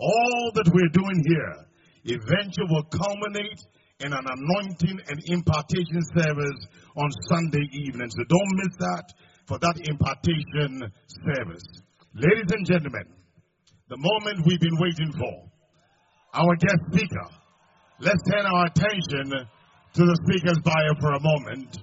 All that we're doing here eventually will culminate in an anointing and impartation service on Sunday evening. So don't miss that for that impartation service. Ladies and gentlemen, the moment we've been waiting for, our guest speaker. Let's turn our attention to the speaker's bio for a moment.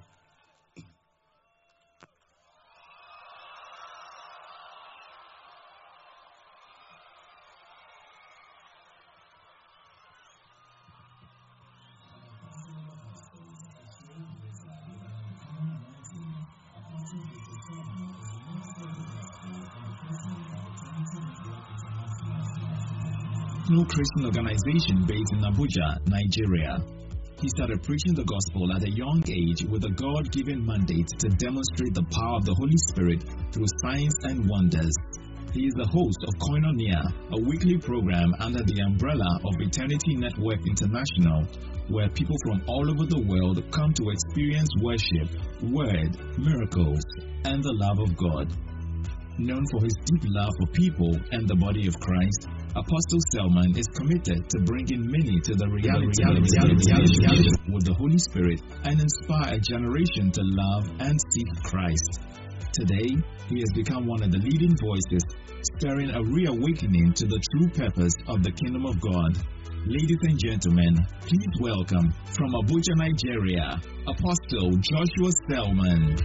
Christian organization based in Abuja, Nigeria. He started preaching the gospel at a young age with a God-given mandate to demonstrate the power of the Holy Spirit through signs and wonders. He is the host of Koinonia, a weekly program under the umbrella of Eternity Network International, where people from all over the world come to experience worship, word, miracles, and the love of God. Known for his deep love for people and the body of Christ, Apostle Selman is committed to bringing many to the reality with the Holy Spirit and inspire a generation to love and seek Christ. Today, he has become one of the leading voices, stirring a reawakening to the true purpose of the kingdom of God. Ladies and gentlemen, please welcome from Abuja, Nigeria, Apostle Joshua Selman.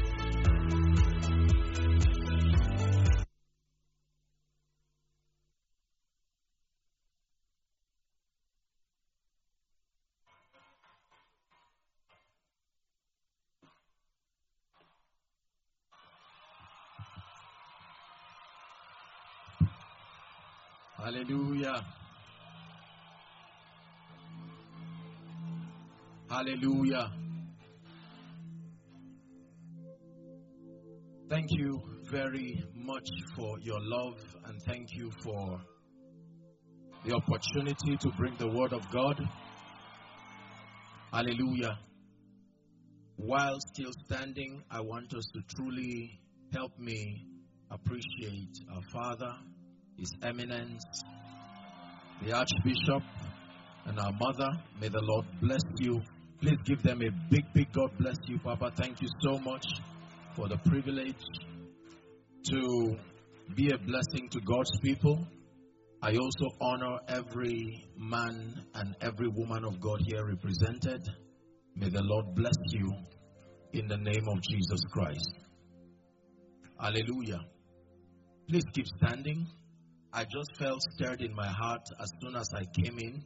Hallelujah. Hallelujah. Thank you very much for your love, and thank you for the opportunity to bring the word of God. Hallelujah. While still standing, I want us to truly help me appreciate our Father, His Eminence, the Archbishop, and our Mother. May the Lord bless you. Please give them a big God bless you, Papa. Thank you so much for the privilege to be a blessing to God's people. I also honor every man and every woman of God here represented. May the Lord bless you in the name of Jesus Christ. Hallelujah. Please keep standing. I just felt stirred in my heart as soon as I came in.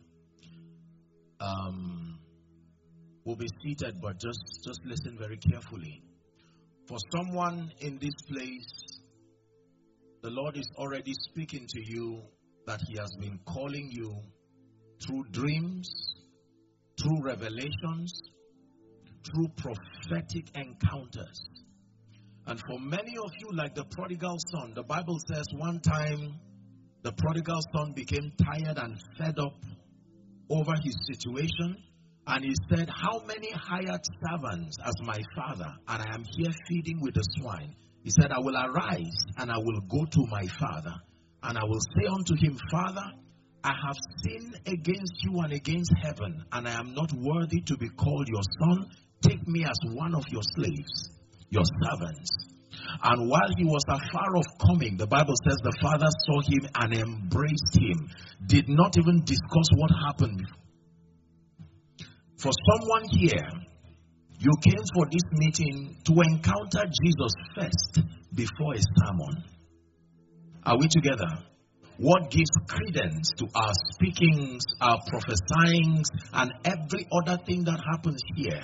We'll be seated, but just listen very carefully. For someone in this place, the Lord is already speaking to you that He has been calling you through dreams, through revelations, through prophetic encounters. And for many of you, like the prodigal son, the Bible says one time the prodigal son became tired and fed up over his situation. And he said, how many hired servants as my father, and I am here feeding with the swine? He said, I will arise and I will go to my father, and I will say unto him, Father, I have sinned against you and against heaven, and I am not worthy to be called your son. Take me as one of your slaves, your servants. And while he was afar off coming, the Bible says the father saw him and embraced him. Did not even discuss what happened. For someone here, you came for this meeting to encounter Jesus first before a sermon. Are we together? What gives credence to our speakings, our prophesyings, and every other thing that happens here?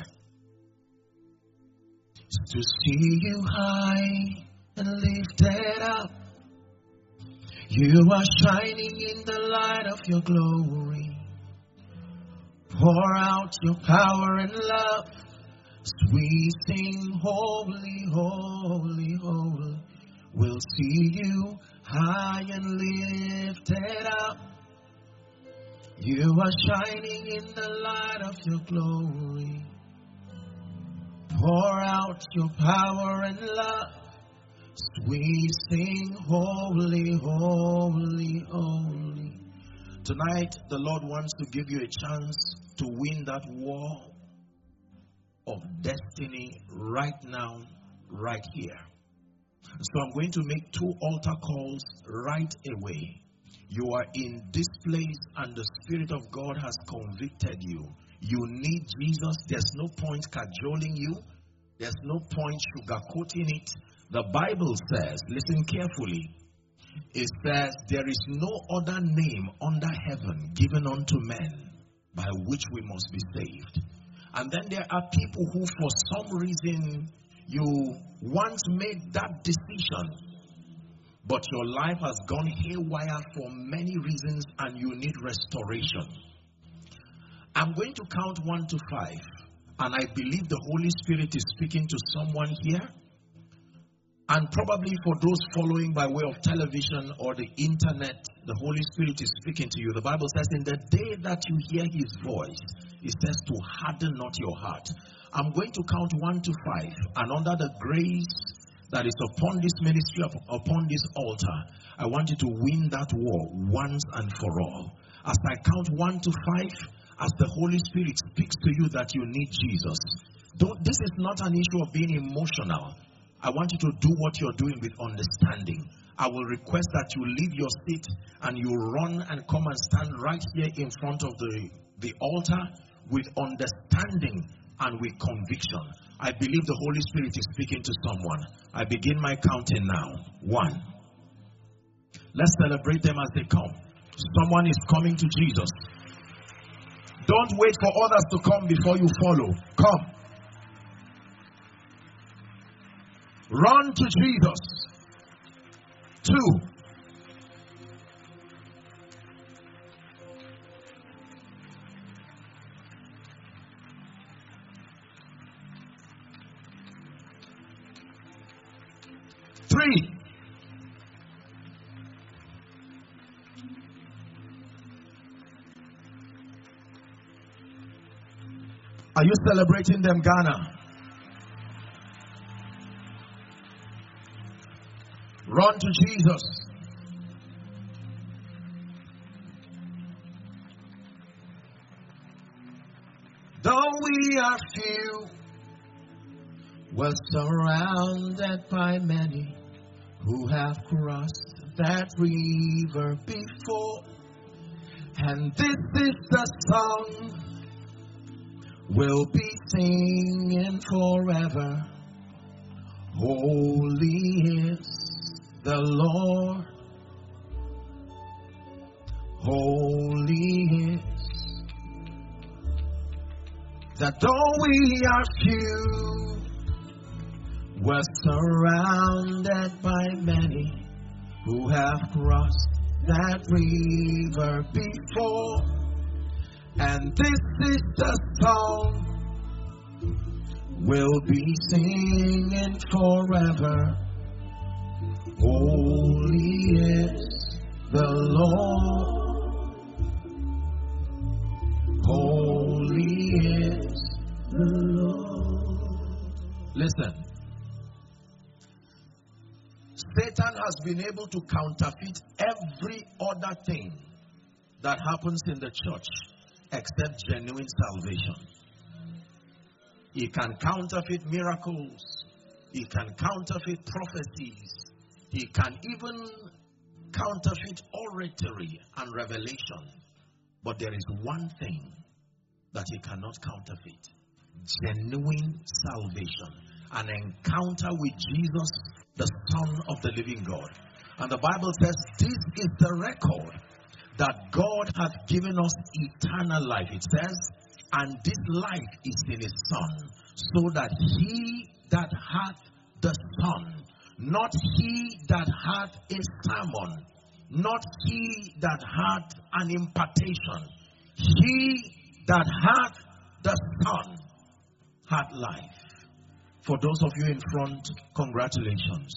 To see you high and lifted up, you are shining in the light of your glory. Pour out your power and love, as we sing holy, holy, holy. We'll see you high and lifted up. You are shining in the light of your glory. Pour out your power and love, as we sing holy, holy, holy. Tonight, the Lord wants to give you a chance to win that war of destiny right now, right here. So I'm going to make 2 altar calls right away. You are in this place and the Spirit of God has convicted you. You need Jesus. There's no point cajoling you. There's no point sugarcoating it. The Bible says, listen carefully, it says, there is no other name under heaven given unto men by which we must be saved. And then there are people who for some reason you once made that decision, but your life has gone haywire for many reasons and you need restoration. I'm going to count 1 to 5, and I believe the Holy Spirit is speaking to someone here. And probably for those following by way of television or the internet, the Holy Spirit is speaking to you. The Bible says, in the day that you hear his voice, it says to harden not your heart. I'm going to count 1 to 5, and under the grace that is upon this ministry, upon this altar, I want you to win that war once and for all. As I count 1 to 5, as the Holy Spirit speaks to you that you need Jesus. This is not an issue of being emotional. I want you to do what you're doing with understanding. I will request that you leave your seat and you run and come and stand right here in front of the altar with understanding and with conviction. I believe the Holy Spirit is speaking to someone. I begin my counting now. 1. Let's celebrate them as they come. Someone is coming to Jesus. Don't wait for others to come before you follow. Come. Run to Jesus. 2. 3. 'Are you celebrating them, Ghana? Run to Jesus. Though we are few, we're surrounded by many who have crossed that river before. And this is the song we'll be singing forever. Holy is the Lord, holy is. That though we are few, we're surrounded by many who have crossed that river before. And this is the song we'll be singing forever. Holy is the Lord, holy is the Lord. Listen, Satan has been able to counterfeit every other thing that happens in the church except genuine salvation. He can counterfeit miracles. He can counterfeit prophecies. He can even counterfeit oratory and revelation. But there is one thing that he cannot counterfeit: genuine salvation. An encounter with Jesus, the Son of the living God. And the Bible says, this is the record that God hath given us eternal life. It says, and this life is in his Son, so that he that hath the Son, not he that hath a sermon, not he that hath an impartation, he that hath the Son hath life. For those of you in front, congratulations.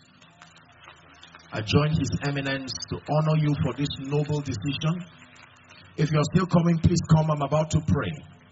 I join His Eminence to honor you for this noble decision. If you're still coming, please come. I'm about to pray.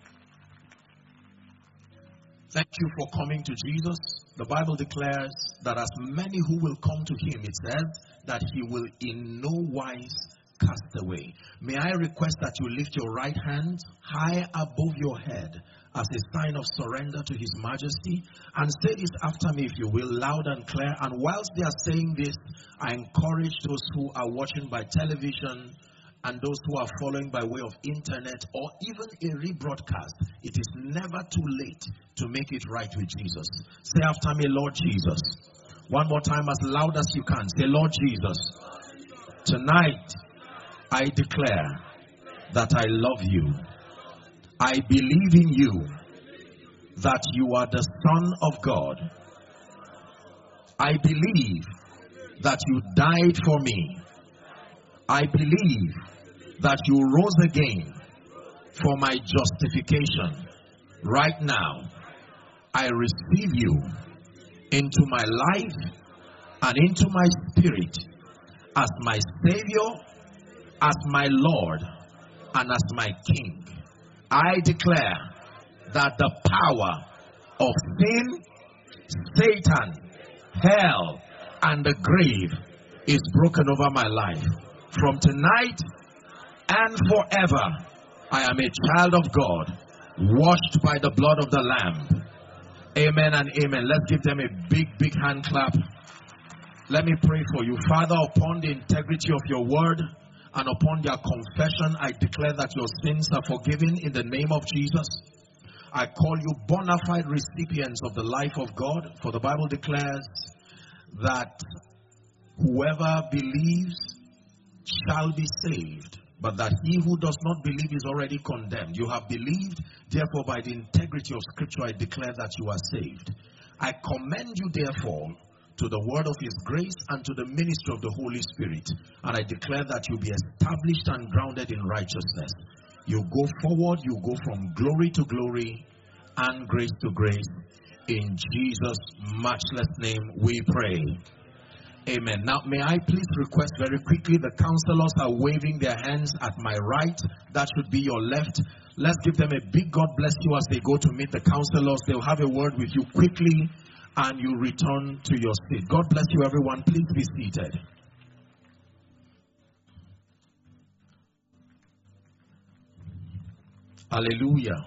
Thank you for coming to Jesus. The Bible declares that as many who will come to Him, it says that He will in no wise cast away. May I request that you lift your right hand high above your head as a sign of surrender to His Majesty, and say this after me, if you will, loud and clear. And whilst they are saying this, I encourage those who are watching by television and those who are following by way of internet or even a rebroadcast, it is never too late to make it right with Jesus. Say after me, Lord Jesus. One more time, as loud as you can. Say, Lord Jesus, tonight I declare that I love you. I believe in you, that you are the Son of God. I believe that you died for me. I believe that you rose again for my justification. Right now, I receive you into my life and into my spirit as my Savior, as my Lord, and as my King. I declare that the power of sin, Satan, hell, and the grave is broken over my life. From tonight and forever, I am a child of God, washed by the blood of the Lamb. Amen and amen. Let's give them a big, big hand clap. Let me pray for you. Father, upon the integrity of your word and upon their confession, I declare that your sins are forgiven in the name of Jesus. I call you bona fide recipients of the life of God, for the Bible declares that whoever believes shall be saved, but that he who does not believe is already condemned. You have believed, therefore by the integrity of Scripture I declare that you are saved. I commend you therefore to the word of His grace and to the ministry of the Holy Spirit, and I declare that you be established and grounded in righteousness. You go forward, you go from glory to glory and grace to grace. In Jesus' matchless name we pray. Amen. Now, may I please request very quickly, the counselors are waving their hands at my right. That should be your left. Let's give them a big God bless you as they go to meet the counselors. They'll have a word with you quickly and you return to your seat. God bless you, everyone. Please be seated. Hallelujah.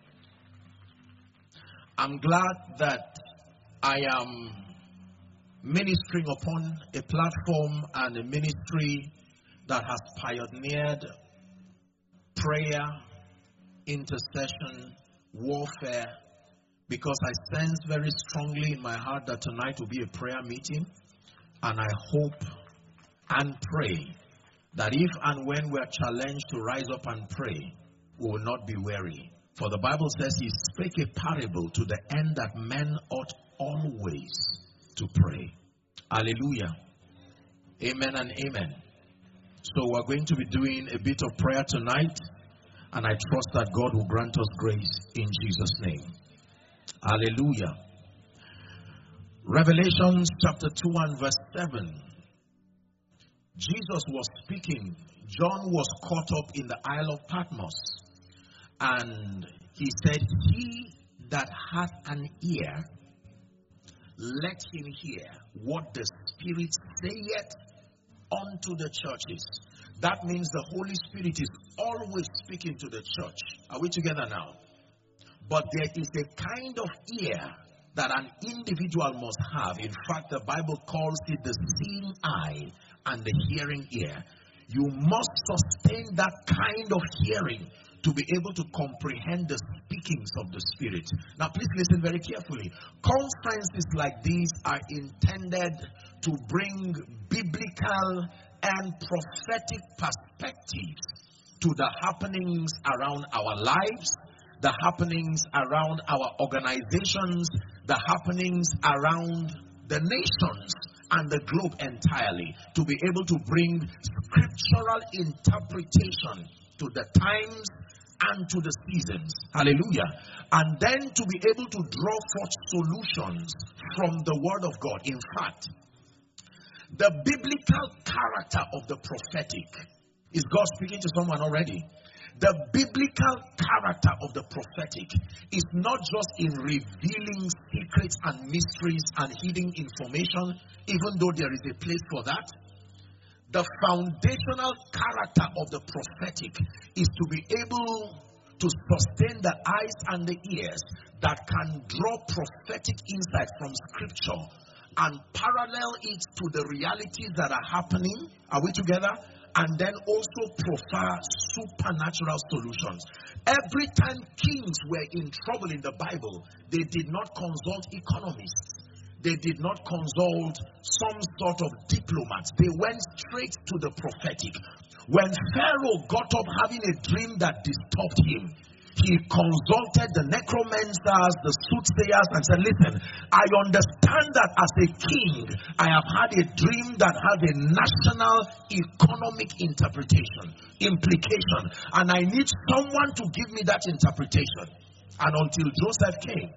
I'm glad that I am ministering upon a platform and a ministry that has pioneered prayer, intercession, warfare, because I sense very strongly in my heart that tonight will be a prayer meeting, and I hope and pray that if and when we are challenged to rise up and pray, we will not be weary. For the Bible says He spake a parable to the end that men ought always to pray. Hallelujah. Amen and amen. So we're going to be doing a bit of prayer tonight, and I trust that God will grant us grace in Jesus' name. Hallelujah. Revelation chapter 2 and verse 7. Jesus was speaking. John was caught up in the Isle of Patmos. And he said, he that hath an ear, let him hear what the Spirit saith unto the churches. That means the Holy Spirit is always speaking to the church. Are we together now? But there is a kind of ear that an individual must have. In fact, the Bible calls it the seeing eye and the hearing ear. You must sustain that kind of hearing to be able to comprehend the speakings of the Spirit. Now, please listen very carefully. Conferences like these are intended to bring biblical and prophetic perspectives to the happenings around our lives, the happenings around our organizations, the happenings around the nations and the globe entirely, to be able to bring scriptural interpretation to the times and to the seasons. Hallelujah. And then to be able to draw forth solutions from the Word of God. In fact, the biblical character of the prophetic, is God speaking to someone already? The biblical character of the prophetic is not just in revealing secrets and mysteries and hidden information, even though there is a place for that. The foundational character of the prophetic is to be able to sustain the eyes and the ears that can draw prophetic insight from scripture and parallel it to the realities that are happening. Are we together? And then also prefer supernatural solutions. Every time kings were in trouble in the Bible, they did not consult economists. They did not consult some sort of diplomats. They went straight to the prophetic. When Pharaoh got up having a dream that disturbed him, he consulted the necromancers, the soothsayers, and said, listen, I understand that as a king, I have had a dream that has a national economic implication, and I need someone to give me that interpretation. And until Joseph came,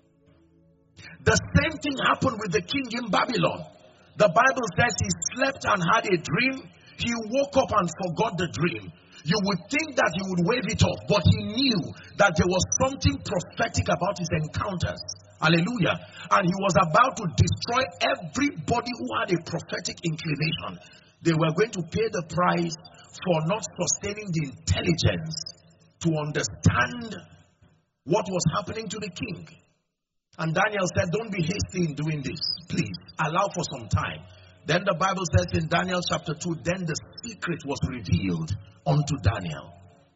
the same thing happened with the king in Babylon. The Bible says he slept and had a dream. He woke up and forgot the dream. You would think that he would wave it off, but he knew that there was something prophetic about his encounters. Hallelujah. And he was about to destroy everybody who had a prophetic inclination. They were going to pay the price for not sustaining the intelligence to understand what was happening to the king. And Daniel said, don't be hasty in doing this. Please, allow for some time. Then the Bible says in Daniel chapter 2, then the secret was revealed unto Daniel.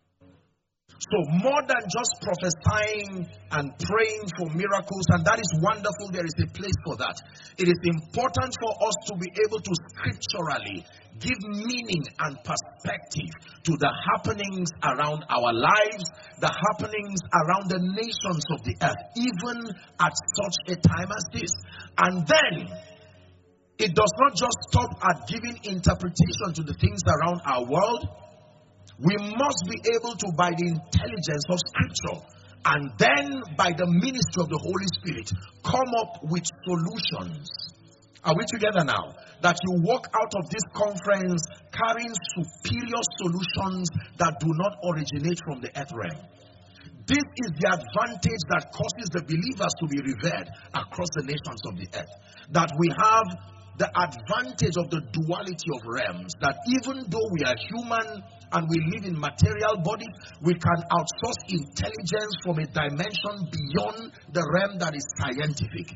So more than just prophesying and praying for miracles, and that is wonderful, there is a place for that. It is important for us to be able to scripturally give meaning and perspective to the happenings around our lives, the happenings around the nations of the earth, even at such a time as this. And then, it does not just stop at giving interpretation to the things around our world. We must be able to, by the intelligence of scripture, and then by the ministry of the Holy Spirit, come up with solutions. Are we together now? That you walk out of this conference carrying superior solutions that do not originate from the earth realm. This is the advantage that causes the believers to be revered across the nations of the earth. That we have the advantage of the duality of realms, that even though we are human and we live in material bodies, we can outsource intelligence from a dimension beyond the realm that is scientific.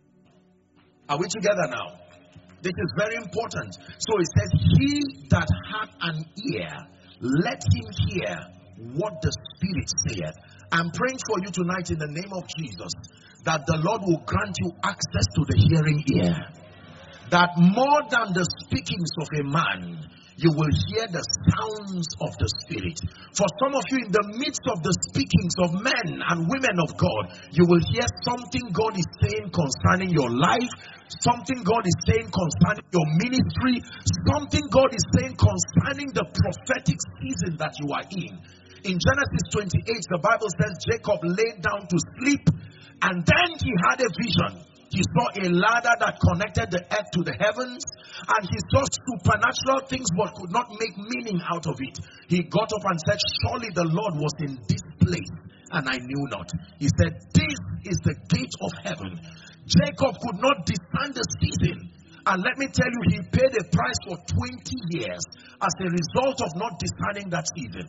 Are we together now? This is very important. So it says, he that hath an ear, let him hear what the Spirit saith. I'm praying for you tonight in the name of Jesus, that the Lord will grant you access to the hearing ear. That more than the speakings of a man, you will hear the sounds of the Spirit. For some of you, in the midst of the speakings of men and women of God, you will hear something God is saying concerning your life, something God is saying concerning your ministry, something God is saying concerning the prophetic season that you are in. In Genesis 28, the Bible says Jacob laid down to sleep, and then he had a vision. He saw a ladder that connected the earth to the heavens, and he saw supernatural things but could not make meaning out of it. He got up and said, surely the Lord was in this place, and I knew not. He said, this is the gate of heaven. Jacob could not discern the season, and let me tell you, he paid a price for 20 years as a result of not discerning that season.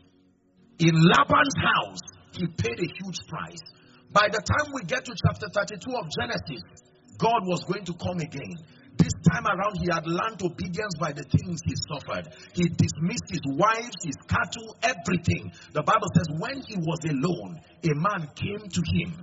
In Laban's house, he paid a huge price. By the time we get to chapter 32 of Genesis, God was going to come again. This time around, he had learned obedience by the things he suffered. He dismissed his wives, his cattle, everything. The Bible says when he was alone, a man came to him.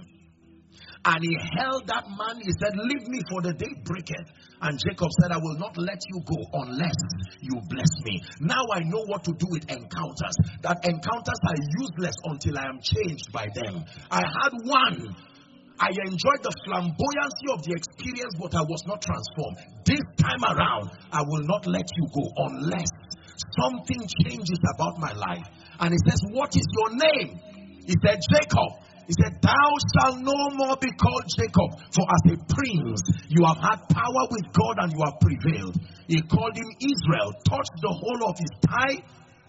And he held that man, he said, leave me, for the day breaketh. And Jacob said, I will not let you go unless you bless me. Now I know what to do with encounters. That encounters are useless until I am changed by them. I had one. I enjoyed the flamboyancy of the experience, but I was not transformed. This time around, I will not let you go unless something changes about my life. And he says, what is your name? He said, Jacob. He said, thou shalt no more be called Jacob, for as a prince you have had power with God and you have prevailed. He called him Israel, touched the whole of his thigh.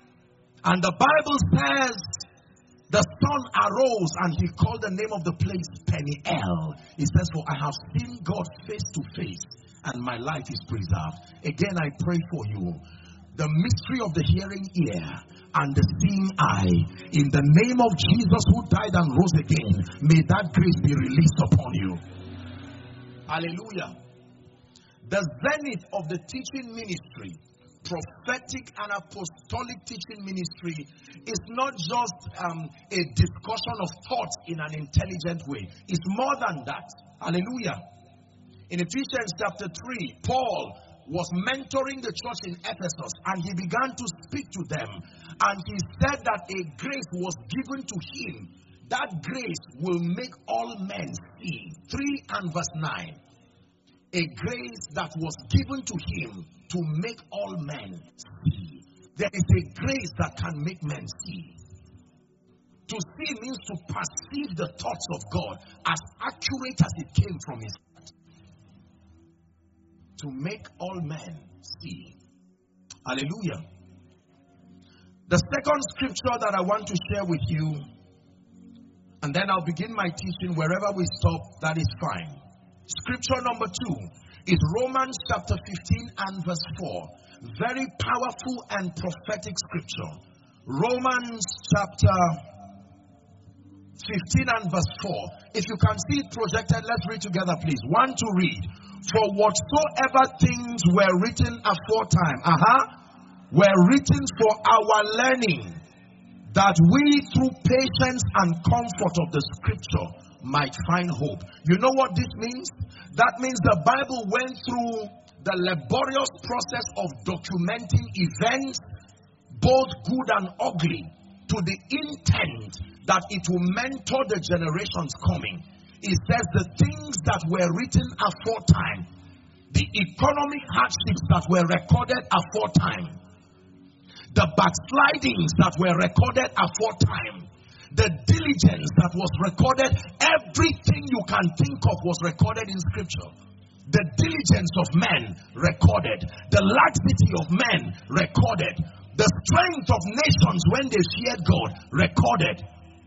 And the Bible says, the sun arose and he called the name of the place Peniel. He says, for I have seen God face to face, and my life is preserved. Again, I pray for you. The mystery of the hearing ear and the seeing eye, in the name of Jesus who died and rose again, may that grace be released upon you. Hallelujah. The zenith of the teaching ministry, prophetic and apostolic teaching ministry, is not just a discussion of thoughts in an intelligent way. It's more than that. Hallelujah. In Ephesians chapter 3, Paul was mentoring the church in Ephesus, and he began to speak to them, and he said that a grace was given to him. That grace will make all men see. 3 and verse 9. A grace that was given to him to make all men see. There is a grace that can make men see. To see means to perceive the thoughts of God as accurate as it came from his heart. To make all men see. Hallelujah. The second scripture that I want to share with you, and then I'll begin my teaching. Wherever we stop, that is fine. Scripture number 2 is Romans chapter 15 and verse 4. Very powerful and prophetic scripture. Romans chapter 15 and verse 4. If you can see it projected, let's read together, please. 1 to read. For whatsoever things were written aforetime, were written for our learning, that we through patience and comfort of the scripture might find hope. You know what this means? That means the Bible went through the laborious process of documenting events, both good and ugly, to the intent that it will mentor the generations coming. It says the things that were written aforetime, the economic hardships that were recorded aforetime, the backslidings that were recorded aforetime, the diligence that was recorded, everything you can think of was recorded in scripture. The diligence of men recorded, the laxity of men recorded, the strength of nations when they feared God recorded.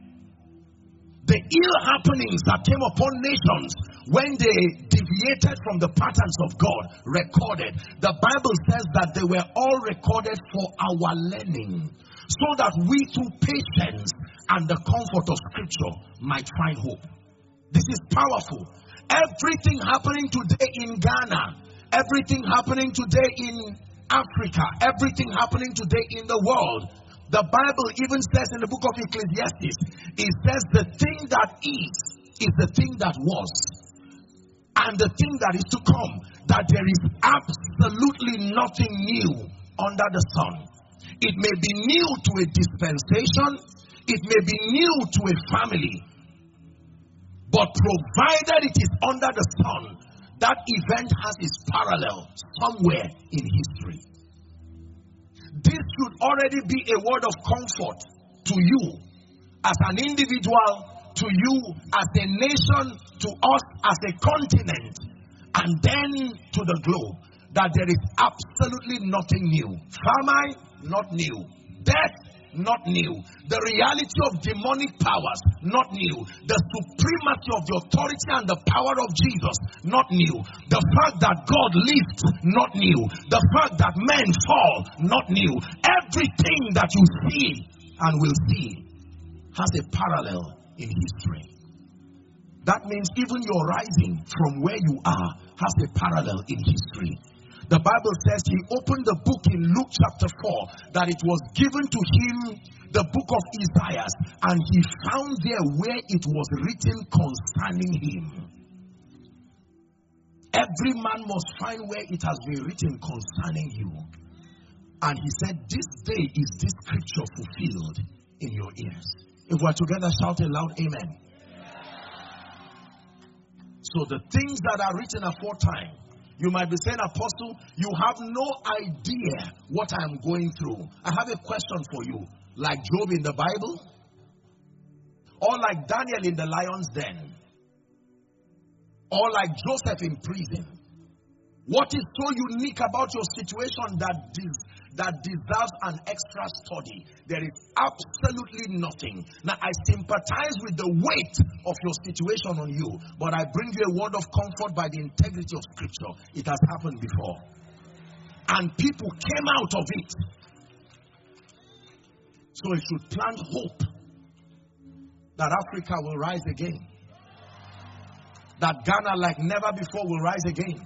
The ill happenings that came upon nations when they deviated from the patterns of God recorded. The Bible says that they were all recorded for our learning, so that we through patience and the comfort of scripture might find hope. This is powerful. Everything happening today in Ghana, everything happening today in Africa, everything happening today in the world, the Bible even says in the book of Ecclesiastes, it says the thing that is the thing that was, and the thing that is to come, that there is absolutely nothing new under the sun. It may be new to a dispensation, it may be new to a family, but provided it is under the sun, that event has its parallel somewhere in history. This should already be a word of comfort to you as an individual, to you as a nation, to us as a continent, and then to the globe, that there is absolutely nothing new. Famine, not new. Death, not new. The reality of demonic powers, not new. The supremacy of the authority and the power of Jesus, not new. The fact that God lives, not new. The fact that men fall, not new. Everything that you see and will see has a parallel in history. That means even your rising from where you are has a parallel in history. The Bible says he opened the book in Luke chapter 4, that it was given to him, the book of Isaiah, and he found there where it was written concerning him. Every man must find where it has been written concerning you. And he said, this day is this scripture fulfilled in your ears. If we're together, shout a loud amen. So the things that are written aforetime, you might be saying, Apostle, you have no idea what I am going through. I have a question for you. Like Job in the Bible? Or like Daniel in the lion's den? Or like Joseph in prison? What is so unique about your situation that deserves an extra study? There is absolutely nothing. Now, I sympathize with the weight of your situation on you, but I bring you a word of comfort by the integrity of Scripture. It has happened before. And people came out of it. So it should plant hope that Africa will rise again. That Ghana, like never before, will rise again.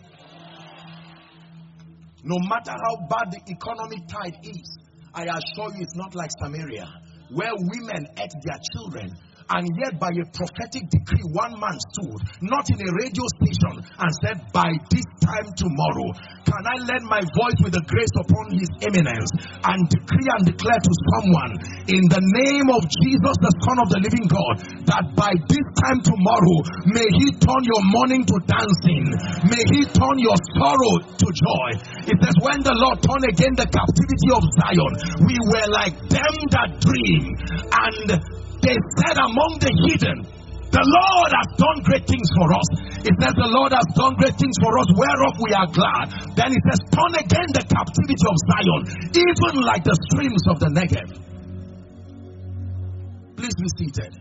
No matter how bad the economic tide is, I assure you it's not like Samaria, where women ate their children. And yet by a prophetic decree, one man stood, not in a radio station, and said, by this time tomorrow, can I lend my voice with the grace upon his eminence and decree and declare to someone, in the name of Jesus, the Son of the living God, that by this time tomorrow, may he turn your mourning to dancing. May he turn your sorrow to joy. It says, when the Lord turned again the captivity of Zion, we were like them that dream. And they said among the heathen, the Lord has done great things for us. It says the Lord has done great things for us, whereof we are glad. Then it says, turn again the captivity of Zion, even like the streams of the Negev. Please be seated.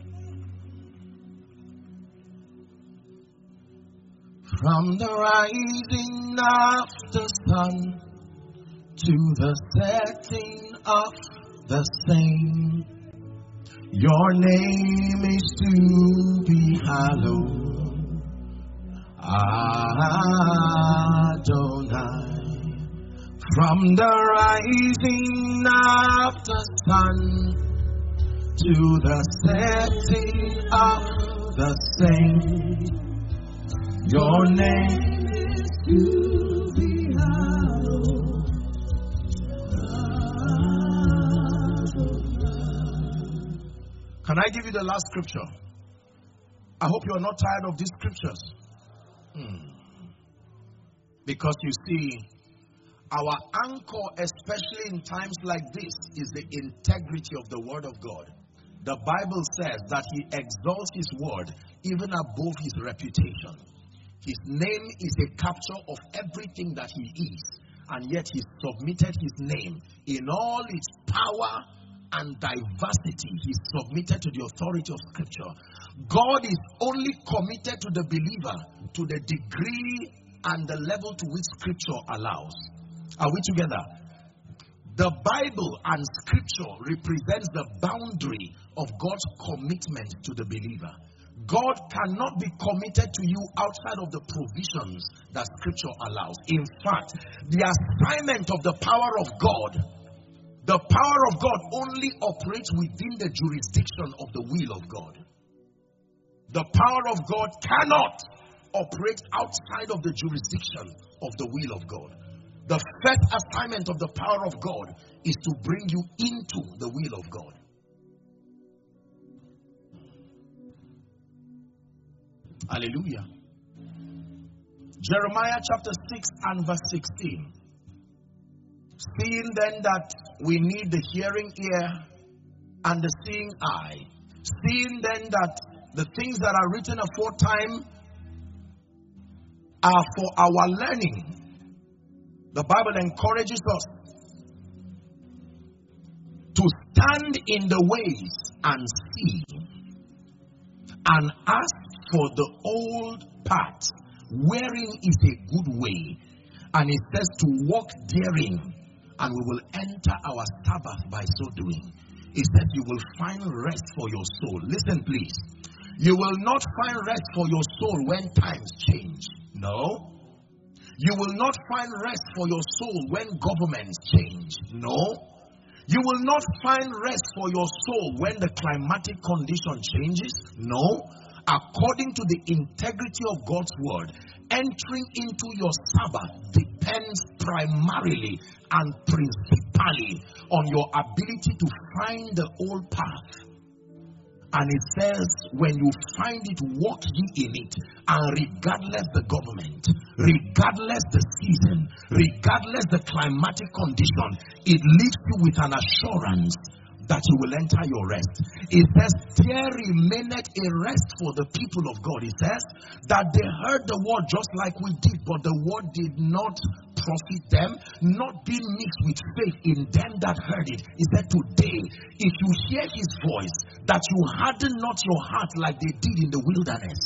From the rising of the sun to the setting of the same, your name is to be hallowed, Adonai. From the rising of the sun to the setting of the same, your name is to be hallowed, Adonai. Can I give you the last scripture? I hope you are not tired of these scriptures. Because you see, our anchor, especially in times like this, is the integrity of the Word of God. The Bible says that He exalts His Word even above His reputation. His name is a capture of everything that He is, and yet He submitted His name in all its power and diversity. He submitted to the authority of Scripture. God is only committed to the believer to the degree and the level to which Scripture allows. Are we together? The Bible and Scripture represents the boundary of God's commitment to the believer. God cannot be committed to you outside of the provisions that Scripture allows. In fact, the assignment of the power of God, the power of God only operates within the jurisdiction of the will of God. The power of God cannot operate outside of the jurisdiction of the will of God. The first assignment of the power of God is to bring you into the will of God. Hallelujah. Jeremiah chapter 6 and verse 16. Seeing then that we need the hearing ear and the seeing eye. Seeing then that the things that are written aforetime are for our learning. The Bible encourages us to stand in the ways and see and ask for the old path wherein is a good way, and it says to walk therein, and we will enter our Sabbath by so doing. It says you will find rest for your soul. Listen please, you will not find rest for your soul when times change. No. You will not find rest for your soul when governments change. No. You will not find rest for your soul when the climatic condition changes. No. According to the integrity of God's word, entering into your Sabbath depends primarily and principally on your ability to find the old path. And it says, when you find it, walk ye in it. And regardless the government, regardless the season, regardless the climatic condition, it leaves you with an assurance that you will enter your rest. It says, there remaineth a rest for the people of God. It says that they heard the word just like we did, but the word did not profit them, not being mixed with faith in them that heard it. He said, today, if you hear his voice, that you harden not your heart like they did in the wilderness.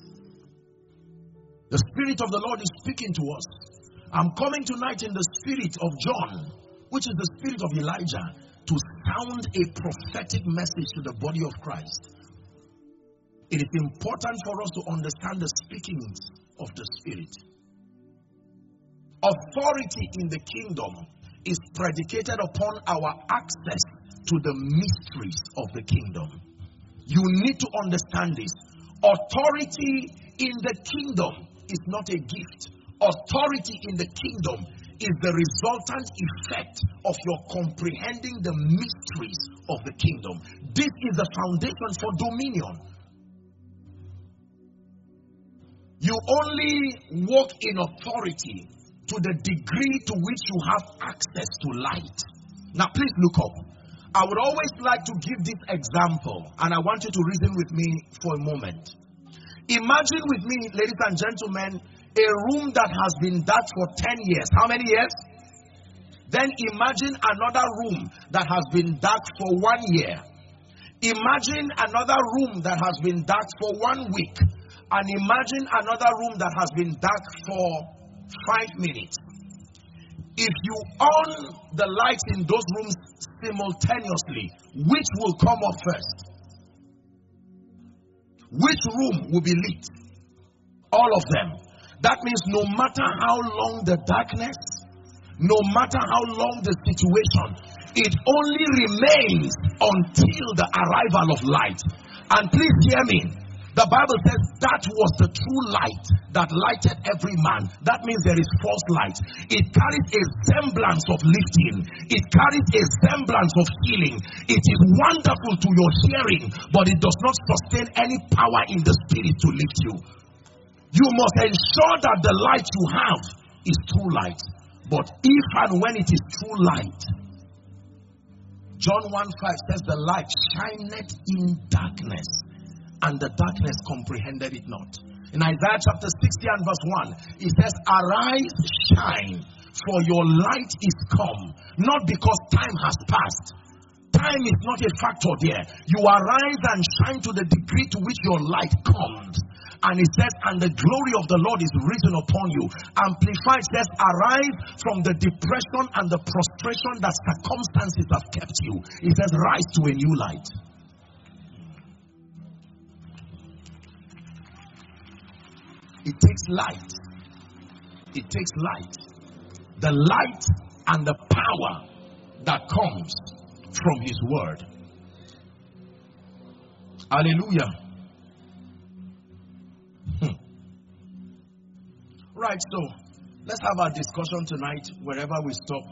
The Spirit of the Lord is speaking to us. I'm coming tonight in the spirit of John, which is the spirit of Elijah, to sound a prophetic message to the body of Christ. It is important for us to understand the speakings of the Spirit. Authority in the kingdom is predicated upon our access to the mysteries of the kingdom. You need to understand this. Authority in the kingdom is not a gift. Authority in the kingdom is the resultant effect of your comprehending the mysteries of the kingdom. This is the foundation for dominion. You only walk in authority to the degree to which you have access to light. Now please look up. I would always like to give this example, and I want you to reason with me for a moment. Imagine with me, ladies and gentlemen, a room that has been dark for 10 years. How many years? Then imagine another room that has been dark for 1 year. Imagine another room that has been dark for 1 week. And imagine another room that has been dark for 5 minutes. If you on the lights in those rooms simultaneously, which will come up first? Which room will be lit? All of them. That means no matter how long the darkness, no matter how long the situation, it only remains until the arrival of light. And please hear me. The Bible says that was the true light that lighted every man. That means there is false light. It carries a semblance of lifting. It carries a semblance of healing. It is wonderful to your hearing, but it does not sustain any power in the spirit to lift you. You must ensure that the light you have is true light. But if and when it is true light, John 1:5 says the light shineth in darkness, and the darkness comprehended it not. In Isaiah chapter 60 and verse 1, it says, arise, shine, for your light is come. Not because time has passed. Time is not a factor there. You arise and shine to the degree to which your light comes. And it says, and the glory of the Lord is risen upon you. Amplified says, arise from the depression and the prostration that circumstances have kept you. It says, rise to a new light. It takes light. It takes light. The light and the power that comes from his word. Hallelujah. Right, so let's have our discussion tonight wherever we stop.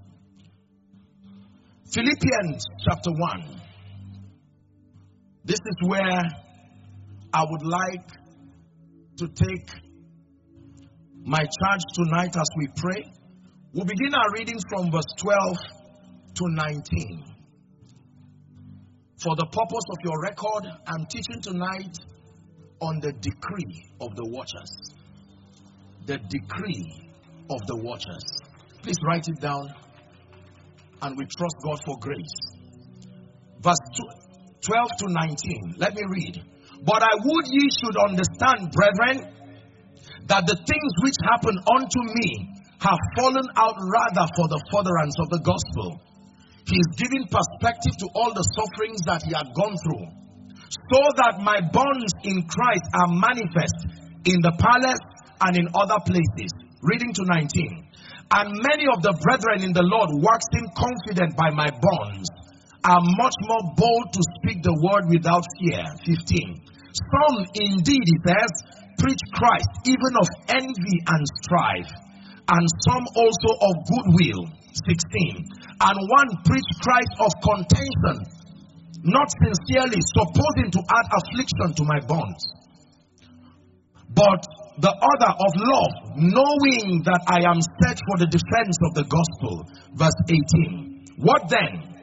Philippians chapter 1. This is where I would like to take my charge tonight as we pray. We'll begin our reading from verse 12 to 19. For the purpose of your record, I'm teaching tonight on the decree of the watchers. The decree of the watchers. Please write it down, and we trust God for grace. Verse 12 to 19. Let me read. But I would ye should understand, brethren, that the things which happen unto me have fallen out rather for the furtherance of the gospel. He is giving perspective to all the sufferings that he had gone through, so that my bonds in Christ are manifest in the palace and in other places. Reading to 19. And many of the brethren in the Lord, waxing confident by my bonds, are much more bold to speak the word without fear. 15. Some indeed, it says, preach Christ even of envy and strife, and some also of goodwill. 16. And one preached Christ of contention, not sincerely, supposing to add affliction to my bonds. But the other of love, knowing that I am set for the defense of the gospel. Verse 18. What then?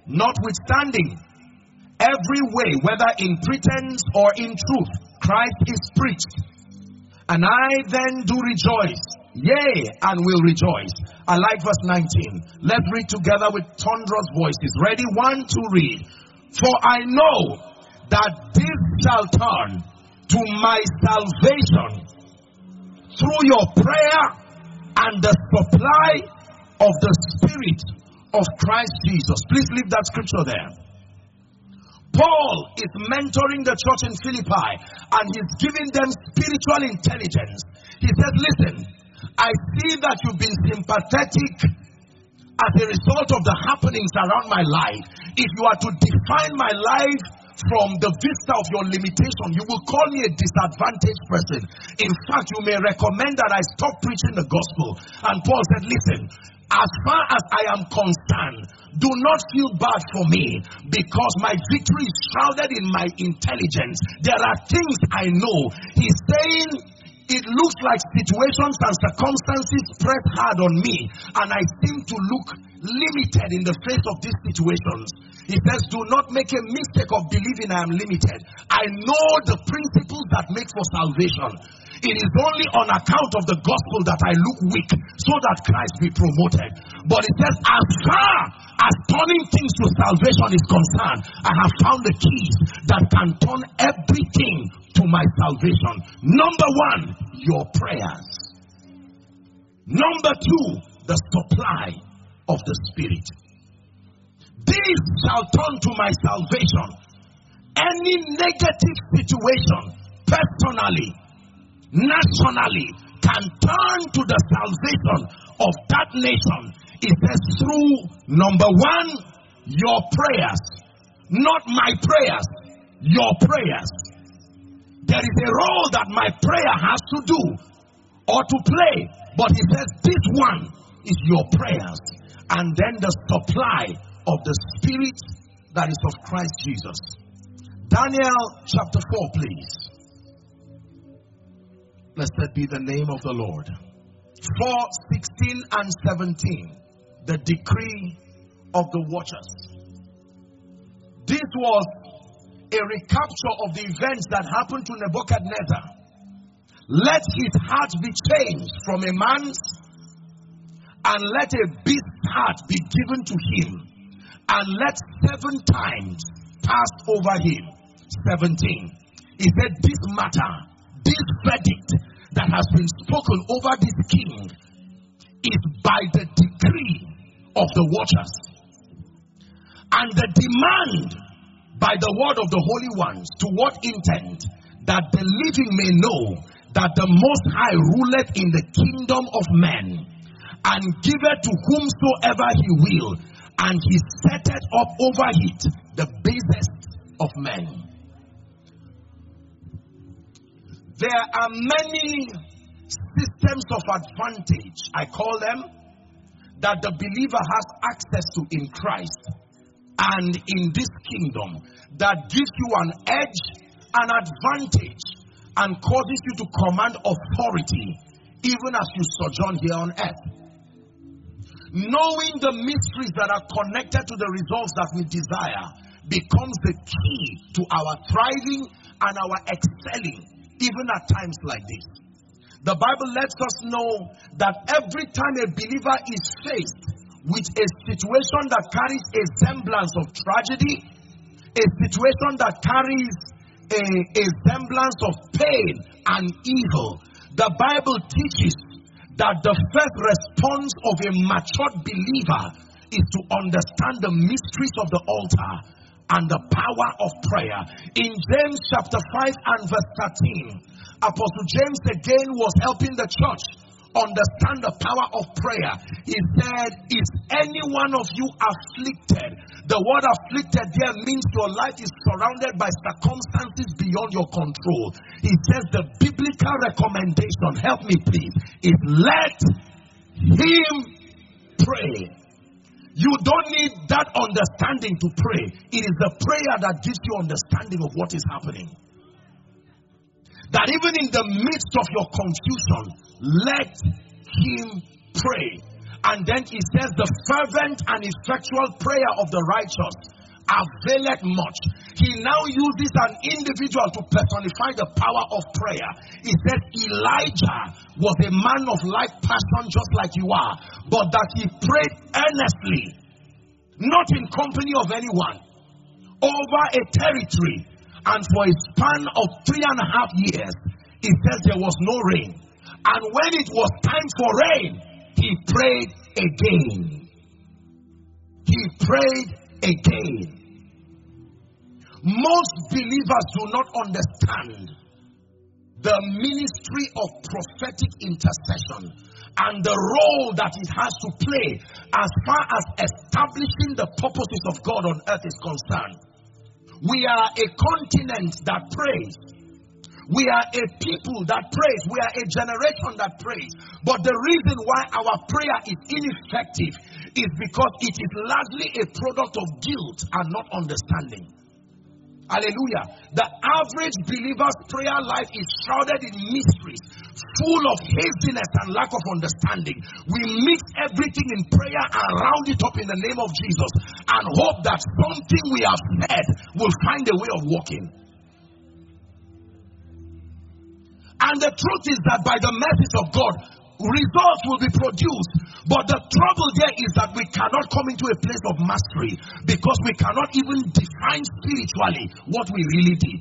Notwithstanding, every way, whether in pretense or in truth, Christ is preached. And I then do rejoice, yea, and will rejoice. I like verse 19. Let's read together with thunderous voices. Ready? 1, 2, read. For I know that this shall turn to my salvation through your prayer and the supply of the Spirit of Christ Jesus. Please leave that scripture there. Paul is mentoring the church in Philippi and he's giving them spiritual intelligence. He says, listen, I see that you've been sympathetic as a result of the happenings around my life. If you are to define my life from the vista of your limitation, you will call me a disadvantaged person. In fact, you may recommend that I stop preaching the gospel. And Paul said, listen, as far as I am concerned, do not feel bad for me, because my victory is shrouded in my intelligence. There are things I know. He's saying it looks like situations and circumstances press hard on me, and I seem to look limited in the face of these situations. He says, do not make a mistake of believing I am limited. I know the principles that make for salvation. It is only on account of the gospel that I look weak, so that Christ be promoted. But it says, as far as turning things to salvation is concerned, I have found the keys that can turn everything to my salvation. Number 1, your prayers. Number 2, the supply of the Spirit. This shall turn to my salvation. Any negative situation, personally, nationally, can turn to the salvation of that nation. It says through, number 1, your prayers. Not my prayers, your prayers. There is a role that my prayer has to do or to play. But he says this one is your prayers. And then the supply of the Spirit that is of Christ Jesus. Daniel chapter 4, please. Blessed be the name of the Lord. 4:16 and 17. The decree of the watchers. This was a recapture of the events that happened to Nebuchadnezzar. Let his heart be changed from a man's, and let a beast's heart be given to him, and let 7 times pass over him. 17. He said, this matter, this verdict that has been spoken over this king is by the decree of the watchers, and the demand by the word of the holy ones. To what intent? That the living may know that the Most High ruleth in the kingdom of men, and giveth to whomsoever he will, and he setteth up over it the basest of men. There are many systems of advantage, I call them, that the believer has access to in Christ and in this kingdom, that gives you an edge, an advantage, and causes you to command authority even as you sojourn here on earth. Knowing the mysteries that are connected to the results that we desire becomes the key to our thriving and our excelling, even at times like this. The Bible lets us know that every time a believer is faced with a situation that carries a semblance of tragedy, a situation that carries a semblance of pain and evil, the Bible teaches that the first response of a matured believer is to understand the mysteries of the altar and the power of prayer. In James chapter 5 and verse 13, Apostle James again was helping the church understand the power of prayer. He said, is any one of you afflicted? The word afflicted there means your life is surrounded by circumstances beyond your control. He says the biblical recommendation, help me please, is let him pray. You don't need that understanding to pray. It is the prayer that gives you understanding of what is happening. That even in the midst of your confusion, let him pray. And then he says, the fervent and effectual prayer of the righteous availeth much. He now uses an individual to personify the power of prayer. He says Elijah was a man of like passion just like you are, but that he prayed earnestly, not in company of anyone, over a territory, and for a span of 3.5 years, he says there was no rain. And when it was time for rain, he prayed again. He prayed again. Most believers do not understand the ministry of prophetic intercession and the role that it has to play as far as establishing the purposes of God on earth is concerned. We are a continent that prays. We are a people that prays. We are a generation that prays. But the reason why our prayer is ineffective is because it is largely a product of guilt and not understanding. Hallelujah. The average believer's prayer life is shrouded in mysteries, full of haziness and lack of understanding. We mix everything in prayer and round it up in the name of Jesus and hope that something we have said will find a way of working. And the truth is that by the mercies of God, results will be produced. But the trouble there is that we cannot come into a place of mastery because we cannot even define spiritually what we really did.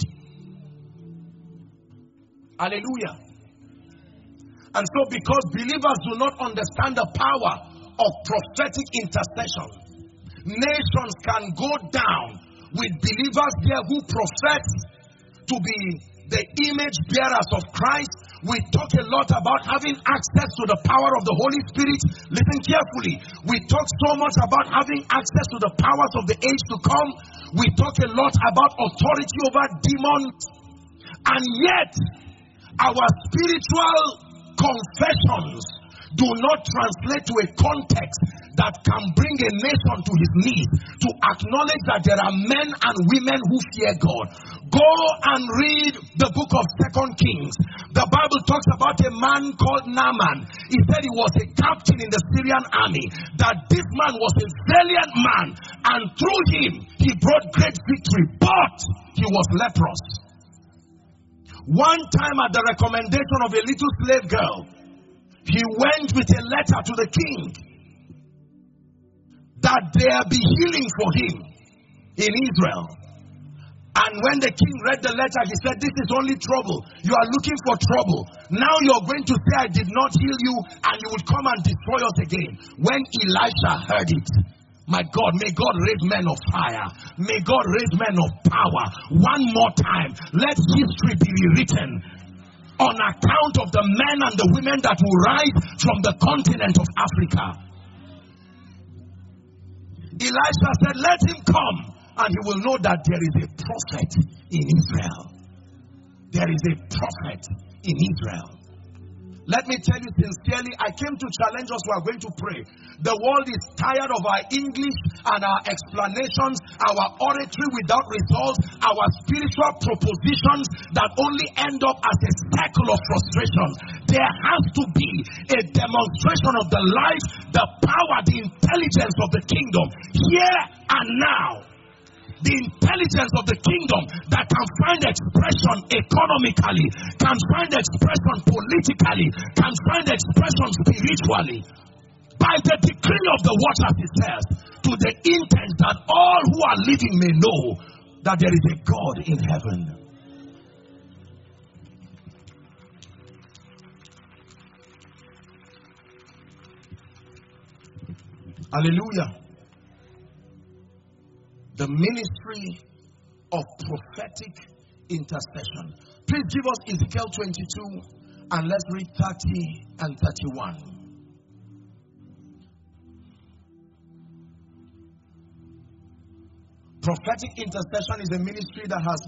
Hallelujah. And so because believers do not understand the power of prophetic intercession, nations can go down with believers there who profess to be the image bearers of Christ. We talk a lot about having access to the power of the Holy Spirit. Listen carefully. We talk so much about having access to the powers of the age to come. We talk a lot about authority over demons. And yet, our spiritual confessions do not translate to a context that can bring a nation to his knees to acknowledge that there are men and women who fear God. Go and read the book of 2 Kings. The Bible talks about a man called Naaman. He said he was a captain in the Syrian army. That this man was a valiant man. And through him, he brought great victory. But he was leprous. One time at the recommendation of a little slave girl, he went with a letter to the king that there be healing for him in Israel. And when the king read the letter, he said, this is only trouble. You are looking for trouble. Now you're going to say I did not heal you and you would come and destroy us again. When Elisha heard it, my God, may God raise men of fire. May God raise men of power. One more time, let history be rewritten on account of the men and the women that will rise from the continent of Africa. Elisha said, let him come. And he will know that there is a prophet in Israel. There is a prophet in Israel. Let me tell you sincerely, I came to challenge us. We are going to pray. The world is tired of our English and our explanations, our oratory without results, our spiritual propositions that only end up as a cycle of frustration. There has to be a demonstration of the life, the power, the intelligence of the kingdom here and now. The intelligence of the kingdom that can find expression economically, can find expression politically, can find expression spiritually. By the decree of the watchers, it says, to the intent that all who are living may know that there is a God in heaven. Hallelujah. The ministry of prophetic intercession. Please give us Ezekiel 22 and let's read 30 and 31. Prophetic intercession is a ministry that has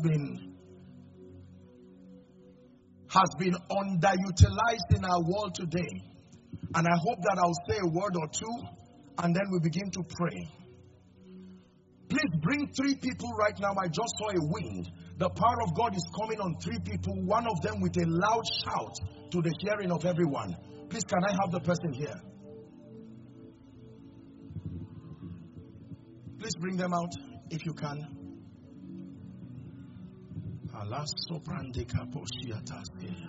been underutilized in our world today. And I hope that I'll say a word or two and then we begin to pray. Please bring 3 people right now. I just saw a wind. The power of God is coming on 3 people. One of them with a loud shout to the hearing of everyone. Please, can I have the person here? Please bring them out if you can. Alas soprande kaposhiatas.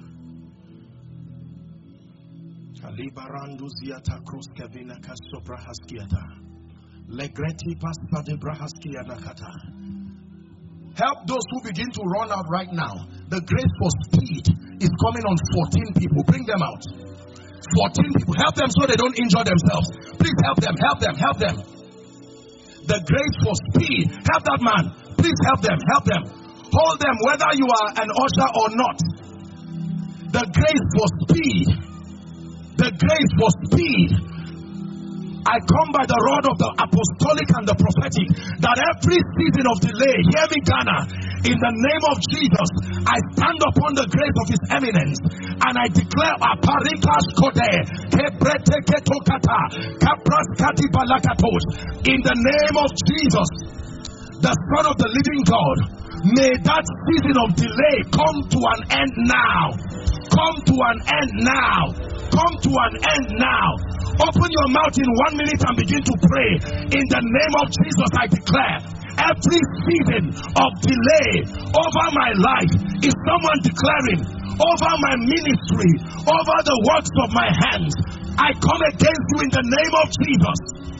Kalibarandu ziata kruskevina kasopra haskiata. Legreti pasta de brahaskiana kata. Help those who begin to run out right now. The grace for speed is coming on 14 people. Bring them out. 14 people. Help them so they don't injure themselves. Please help them. Help them. Help them. The grace for speed. Help that man. Please help them. Help them. Hold them whether you are an usher or not. The grace for speed. The grace for speed. I come by the rod of the apostolic and the prophetic, that every season of delay, hear me, Ghana, in the name of Jesus, I stand upon the grace of His eminence, and I declare aparikas kode, kebrete ketokata, kapras kati balakatos, in the name of Jesus, the Son of the living God. May that season of delay come to an end now. Come to an end now. Come to an end now. Open your mouth in 1 minute and begin to pray. In the name of Jesus, I declare every season of delay over my life is someone declaring over my ministry, over the works of my hands. I come against you in the name of Jesus.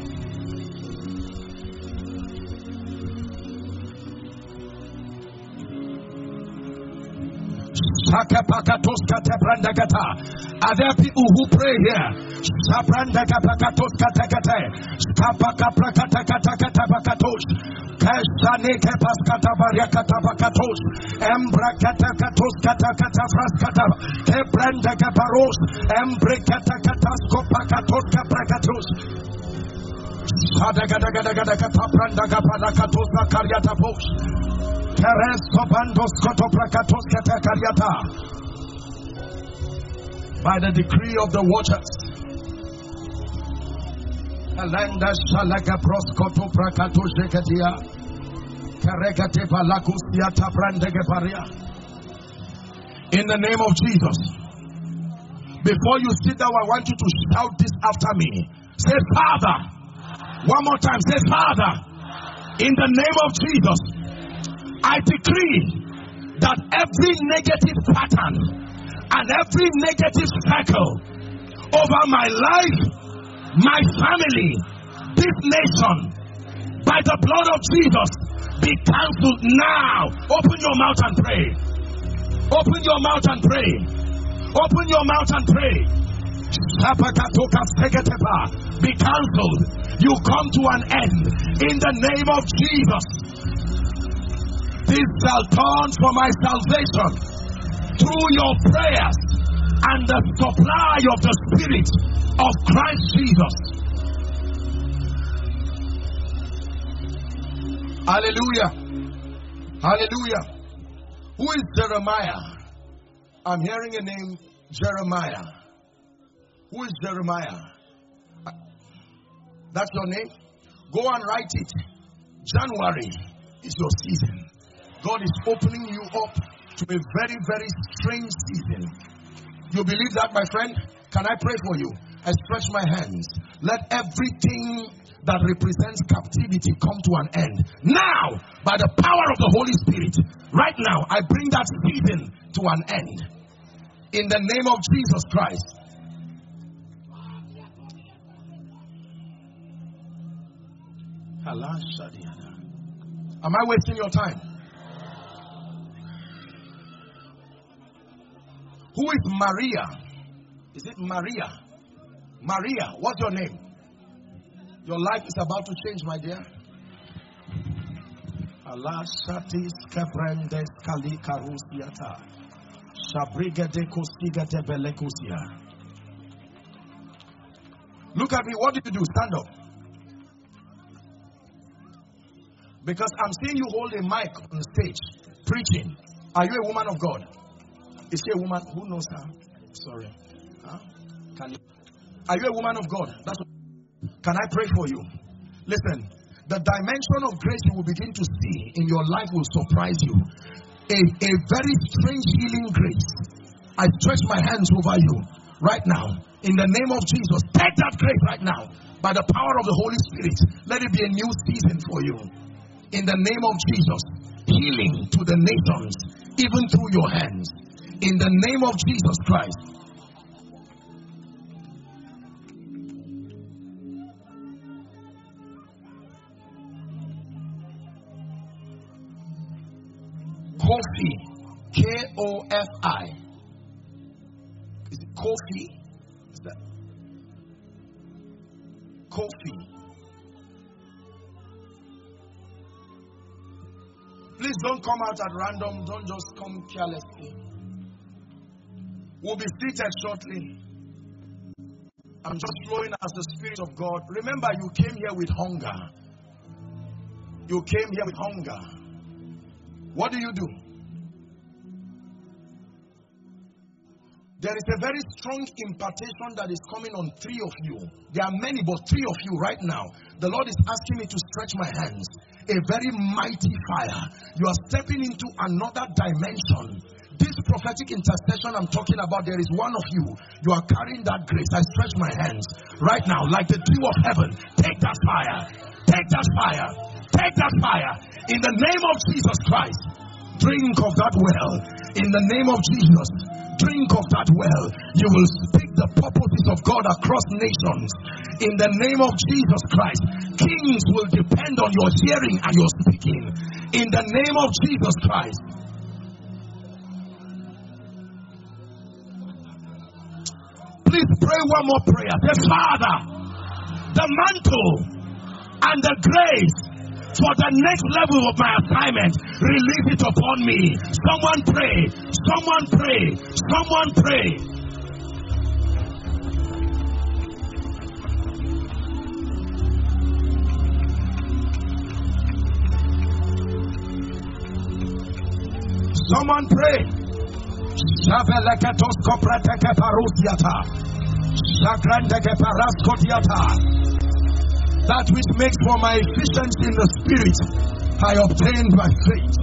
Are there people who pray here? By the decree of the watchers, in the name of Jesus, before you sit down, I want you to shout this after me. Say, Father. One more time. Say, Father. In the name of Jesus, I decree that every negative pattern and every negative cycle over my life, my family, this nation, by the blood of Jesus, be cancelled now. Open your mouth and pray. Open your mouth and pray. Open your mouth and pray. Be cancelled. You come to an end in the name of Jesus. This shall turn for my salvation through your prayers and the supply of the Spirit of Christ Jesus. Hallelujah. Hallelujah. Who is Jeremiah? I'm hearing a name, Jeremiah. Who is Jeremiah? That's your name? Go and write it. January is your season. God is opening you up to a very, very strange season. You believe that, my friend? Can I pray for you? I stretch my hands. Let everything that represents captivity come to an end. Now, by the power of the Holy Spirit, right now, I bring that season to an end. In the name of Jesus Christ. Am I wasting your time? Who is Maria? Is it Maria? Maria, what's your name? Your life is about to change, my dear. Look at me. What did you do? Stand up. Because I'm seeing you hold a mic on stage preaching. Are you a woman of God? Is she a woman? Who knows her? Sorry. Huh? Are you a woman of God? That's what, can I pray for you? Listen, the dimension of grace you will begin to see in your life will surprise you. A very strange healing grace. I stretch my hands over you. right now. In the name of Jesus, take that grace right now. By the power of the Holy Spirit, let it be a new season for you. In the name of Jesus, healing to the nations, even through your hands. In the name of Jesus Christ. Kofi, K-O-F-I. Is it Kofi? Is that Kofi? Please don't come out at random. Don't just come carelessly. We'll be seated shortly. I'm just flowing as the Spirit of God. Remember, you came here with hunger. You came here with hunger. What do? There is a very strong impartation that is coming on 3 of you. There are many, but 3 of you right now. The Lord is asking me to stretch my hands. A very mighty fire. You are stepping into another dimension. This prophetic intercession I'm talking about, there is one of you. You are carrying that grace. I stretch my hands right now like the dew of heaven. Take that fire. Take that fire. Take that fire. In the name of Jesus Christ. Drink of that well. In the name of Jesus. Drink of that well. You will speak the purposes of God across nations. In the name of Jesus Christ. Kings will depend on your hearing and your speaking. In the name of Jesus Christ. Please pray one more prayer. Say, Father, the mantle and the grace for the next level of my assignment, release it upon me. Someone pray. Someone pray. Someone pray. Someone pray. That which makes for my efficiency in the spirit, I obtained by faith.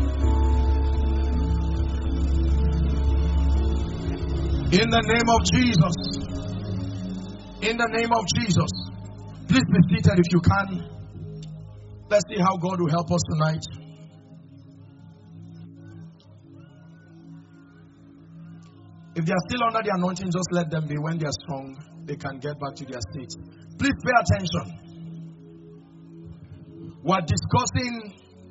In the name of Jesus. In the name of Jesus. Please be seated if you can. Let's see how God will help us tonight. If they are still under the anointing, just let them be. When they are strong, they can get back to their seats. Please pay attention. We're discussing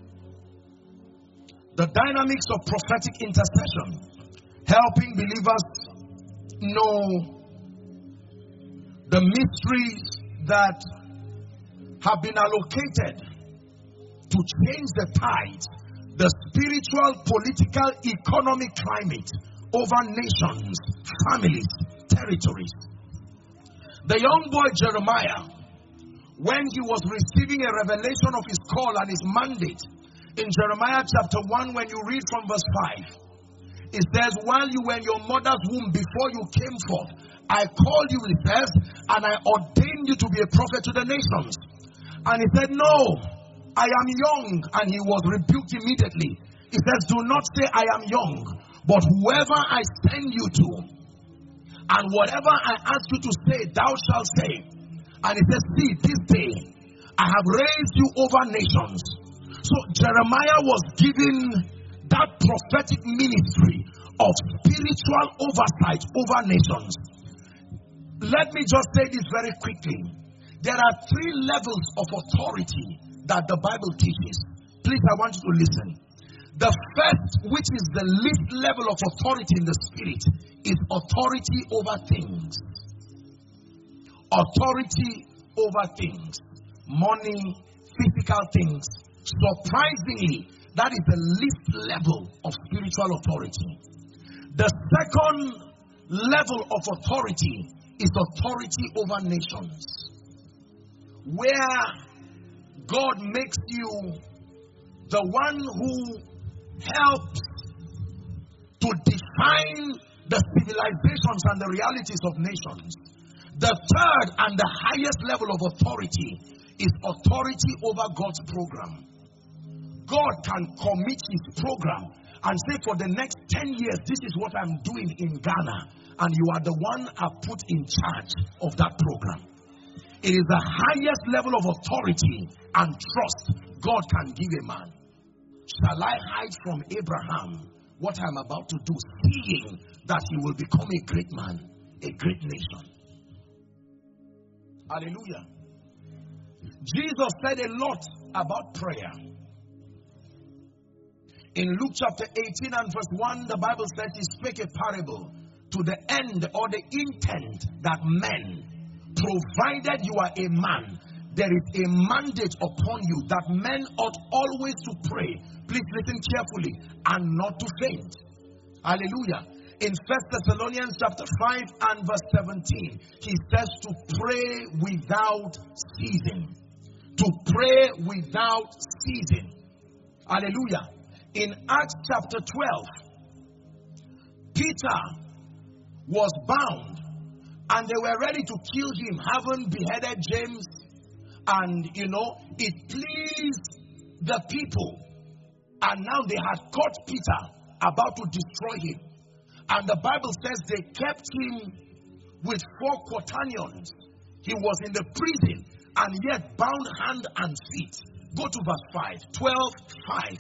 the dynamics of prophetic intercession, helping believers know the mysteries that have been allocated to change the tides, the spiritual, political, economic climate over nations, families, territories. The young boy Jeremiah, when he was receiving a revelation of his call and his mandate, in Jeremiah chapter 1, when you read from verse 5, it says, while you were in your mother's womb, before you came forth, I called you, it says, and I ordained you to be a prophet to the nations. And he said, no, I am young. And he was rebuked immediately. He says, do not say I am young, but whoever I send you to, and whatever I ask you to say, thou shalt say. And it says, see, this day I have raised you over nations. So Jeremiah was given that prophetic ministry of spiritual oversight over nations. Let me just say this very quickly. There are 3 levels of authority that the Bible teaches. Please, I want you to listen. The first, which is the least level of authority in the spirit, is authority over things. Authority over things. Money, physical things. Surprisingly, that is the least level of spiritual authority. The second level of authority is authority over nations, where God makes you the one who helps to define the civilizations and the realities of nations. The third and the highest level of authority is authority over God's program. God can commit his program and say, for the next 10 years, this is what I'm doing in Ghana. And you are the one I put in charge of that program. It is the highest level of authority and trust God can give a man. Shall I hide from Abraham what I'm about to do, seeing that he will become a great man, a great nation? Hallelujah. Jesus said a lot about prayer. In Luke chapter 18 and verse 1, the Bible says he spake a parable to the end or the intent that men, provided you are a man, there is a mandate upon you that men ought always to pray. Please listen carefully, and not to faint. Hallelujah. In 1 Thessalonians chapter 5 and verse 17, he says to pray without ceasing. To pray without ceasing. Hallelujah. In Acts chapter 12, Peter was bound and they were ready to kill him, having beheaded James. And it pleased the people. And now they had caught Peter, about to destroy him. And the Bible says they kept him with 4 quaternions. He was in the prison and yet bound hand and feet. Go to verse 5. 12:5.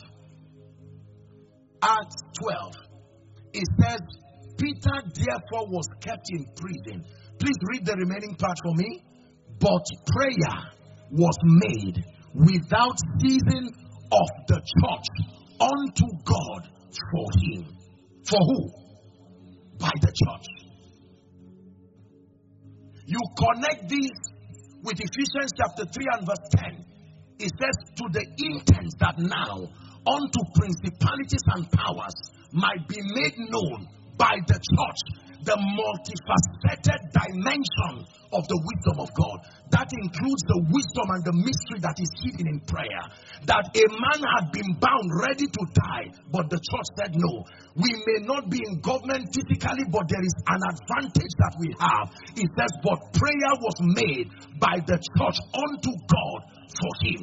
Acts 12. It says, Peter therefore was kept in prison. Please read the remaining part for me. But prayer was made without ceasing of the church unto God for him. For who? By the church. You connect this with Ephesians chapter 3 and verse 10. It says, to the intent that now unto principalities and powers might be made known by the church the multifaceted dimension of the wisdom of God. That includes the wisdom and the mystery that is hidden in prayer. That a man had been bound, ready to die, but the church said no. We may not be in government physically, but there is an advantage that we have. It says, but prayer was made by the church unto God for him.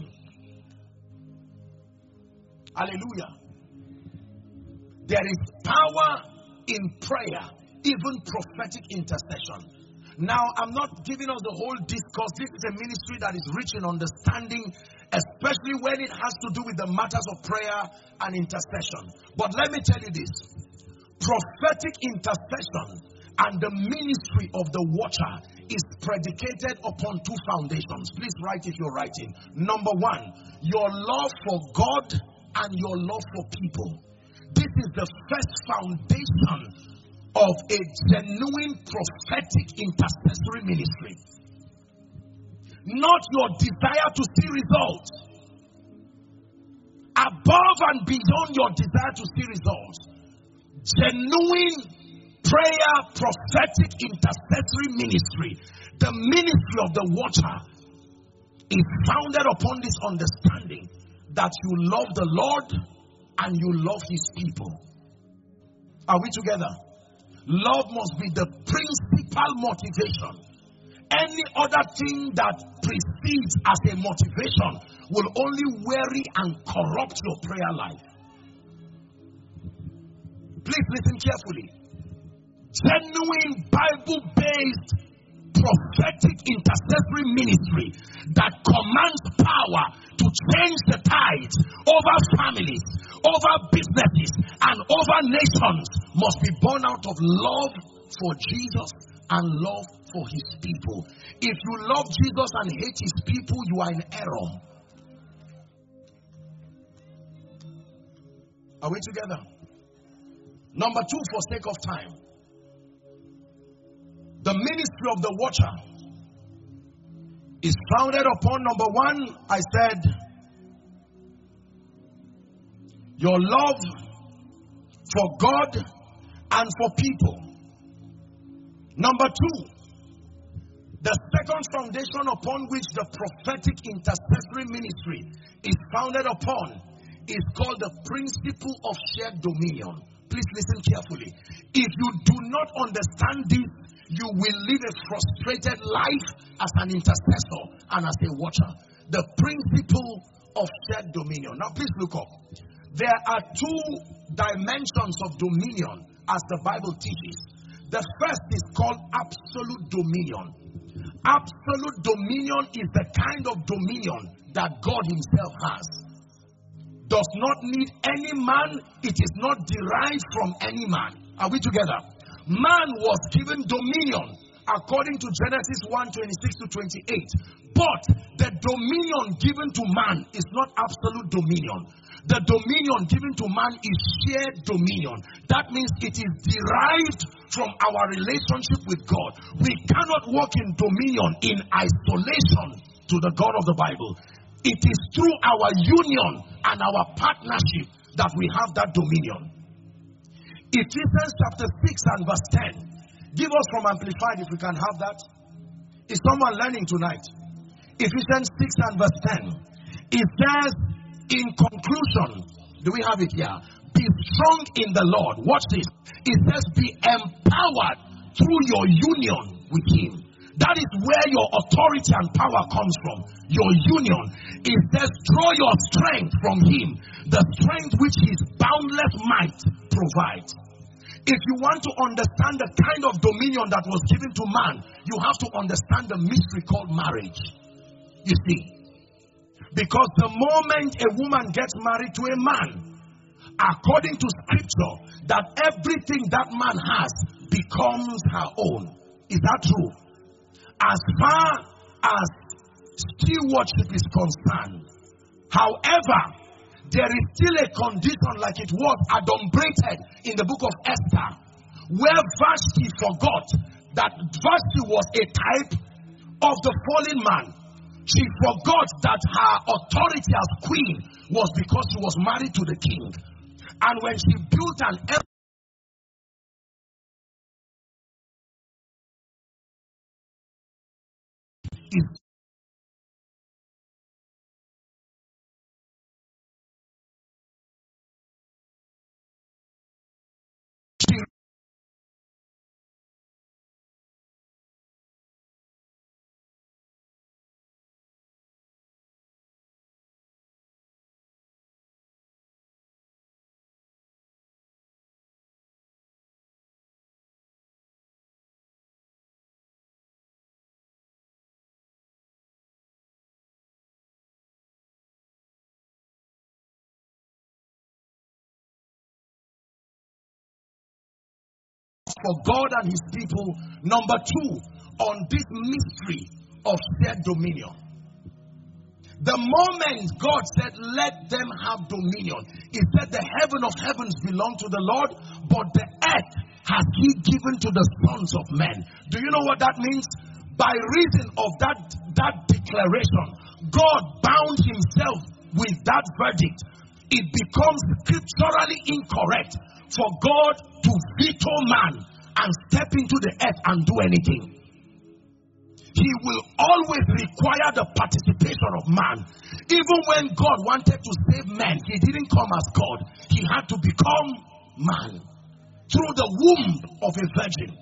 Hallelujah. There is power in prayer, even prophetic intercession. Now, I'm not giving us the whole discourse. This is a ministry that is rich in understanding, especially when it has to do with the matters of prayer and intercession. But let me tell you this. Prophetic intercession and the ministry of the watcher is predicated upon 2 foundations. Please write if you're writing. Number 1, your love for God and your love for people. This is the first foundation of a genuine prophetic intercessory ministry. Not your desire to see results. Above and beyond your desire to see results. Genuine prayer, prophetic intercessory ministry. The ministry of the watcher is founded upon this understanding that you love the Lord and you love his people. Are we together? Love must be the principal motivation. Any other thing that precedes as a motivation will only weary and corrupt your prayer life. Please listen carefully. Genuine Bible-based prophetic intercessory ministry that commands power to change the tides over families, over businesses, and over nations must be born out of love for Jesus and love for his people. If you love Jesus and hate his people, you are in error. Are we together? Number 2, for sake of time. The ministry of the watcher is founded upon, number 1, I said, your love for God and for people. Number 2, the second foundation upon which the prophetic intercessory ministry is founded upon is called the principle of shared dominion. Please listen carefully. If you do not understand this, you will live a frustrated life as an intercessor and as a watcher. The principle of shared dominion. Now please look up. There are two dimensions of dominion as the Bible teaches. The first is called absolute dominion. Absolute dominion is the kind of dominion that God himself has. Does not need any man. It is not derived from any man. Are we together? Man was given dominion according to Genesis 1:26 to 28. But the dominion given to man is not absolute dominion. The dominion given to man is shared dominion. That means it is derived from our relationship with God. We cannot walk in dominion in isolation to the God of the Bible. It is through our union and our partnership that we have that dominion. Ephesians chapter 6 and verse 10. Give us from Amplified if we can have that. Is someone learning tonight? Ephesians 6 and verse 10. It says, in conclusion, do we have it here? Be strong in the Lord. Watch this. It says, be empowered through your union with him. That is where your authority and power comes from. Your union. It says, draw your strength from him. The strength which his boundless might provides. If you want to understand the kind of dominion that was given to man, you have to understand the mystery called marriage. You see. Because the moment a woman gets married to a man, according to scripture, that everything that man has becomes her own. Is that true? As far as stewardship is concerned. However, there is still a condition like it was adumbrated in the book of Esther, where Vashti forgot that Vashti was a type of the fallen man. She forgot that her authority as queen was because she was married to the king. And when she built an for God and his people. Number two, on this mystery of shared dominion. The moment God said, let them have dominion, he said the heaven of heavens belong to the Lord, but the earth has he given to the sons of men. Do you know what that means? By reason of that declaration, God bound himself with that verdict. It becomes scripturally incorrect for God to veto man and step into the earth and do anything. He will always require the participation of man. Even when God wanted to save man, he didn't come as God. He had to become man through the womb of a virgin.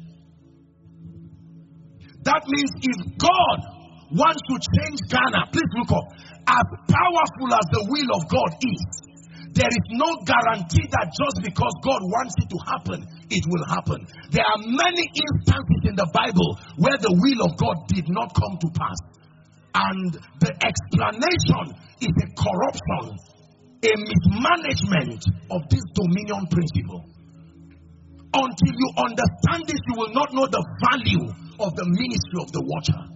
That means if God wants to change Ghana, please look up. As powerful as the will of God is, there is no guarantee that just because God wants it to happen, it will happen. There are many instances in the Bible where the will of God did not come to pass. And the explanation is a corruption, a mismanagement of this dominion principle. Until you understand this, you will not know the value of the ministry of the watcher.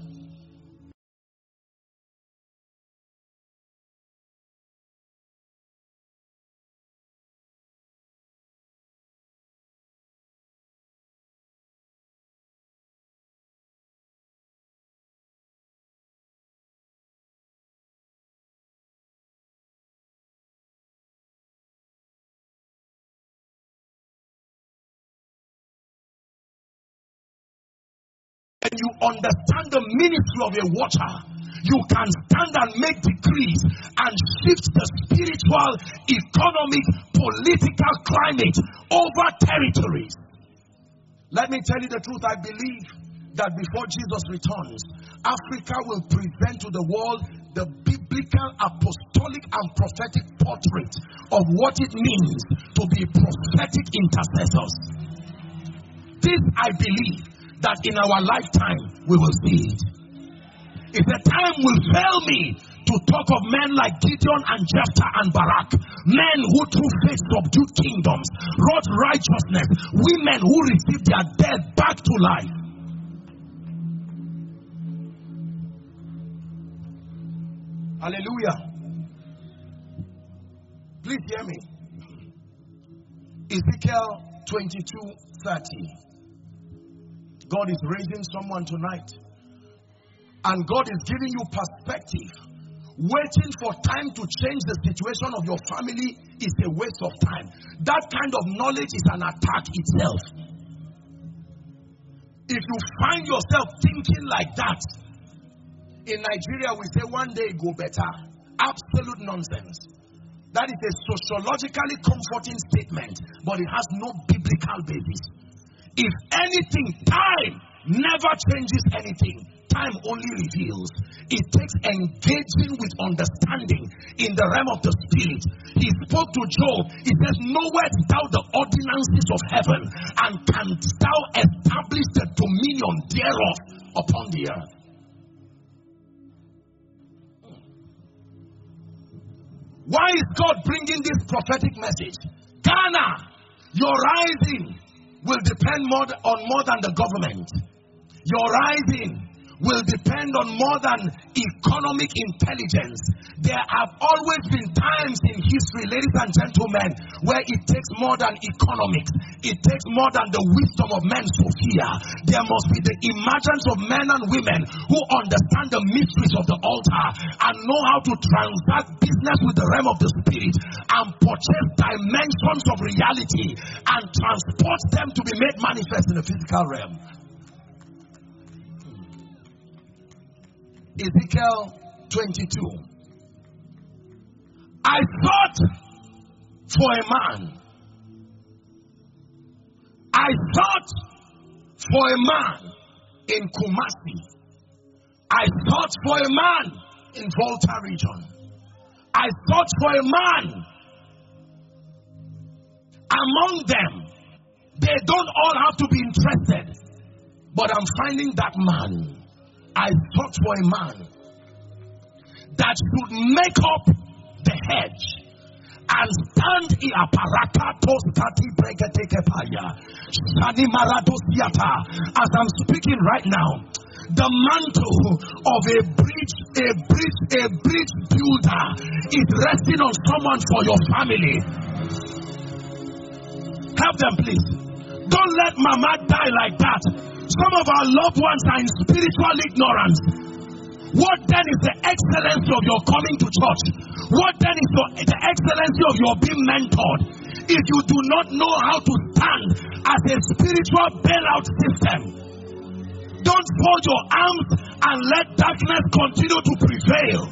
When you understand the ministry of a watcher, you can stand and make decrees and shift the spiritual, economic, political climate over territories. Let me tell you the truth. I believe that before Jesus returns, Africa will present to the world the biblical, apostolic, and prophetic portrait of what it means to be prophetic intercessors. This I believe that in our lifetime we will see it. If the time will fail me to talk of men like Gideon and Jephthah and Barak, men who through faith subdued kingdoms, wrought righteousness, women who received their dead back to life. Hallelujah. Please hear me. Ezekiel 22:30. God is raising someone tonight. And God is giving you perspective. Waiting for time to change the situation of your family is a waste of time. That kind of knowledge is an attack itself. If you find yourself thinking like that, in Nigeria we say one day it go better. Absolute nonsense. That is a sociologically comforting statement, but it has no biblical basis. If anything, time never changes anything. Time only reveals. It takes engaging with understanding in the realm of the spirit. He spoke to Job. He says, knowest thou the ordinances of heaven, and canst thou establish the dominion thereof upon the earth? Why is God bringing this prophetic message? Ghana, your rising will depend on more than the government. Your rising will depend on more than economic intelligence. There have always been times in history, ladies and gentlemen, where it takes more than economics. It takes more than the wisdom of men, Sophia. There must be the emergence of men and women who understand the mysteries of the altar and know how to transact business with the realm of the spirit and purchase dimensions of reality and transport them to be made manifest in the physical realm. Ezekiel 22. I thought for a man. I thought for a man in Kumasi. I thought for a man in Volta region. I thought for a man among them. They don't all have to be interested, but I'm finding that man. I thought for a man that should make up the hedge and stand in a parakatos kati bregetekepaya shani maradosiata. As I'm speaking right now, the mantle of a bridge builder is resting on someone for your family. Help them, please. Don't let mama die like that. Some of our loved ones are in spiritual ignorance. What then is the excellency of your coming to church? What then is the excellency of your being mentored? If you do not know how to stand as a spiritual bailout system, don't fold your arms and let darkness continue to prevail.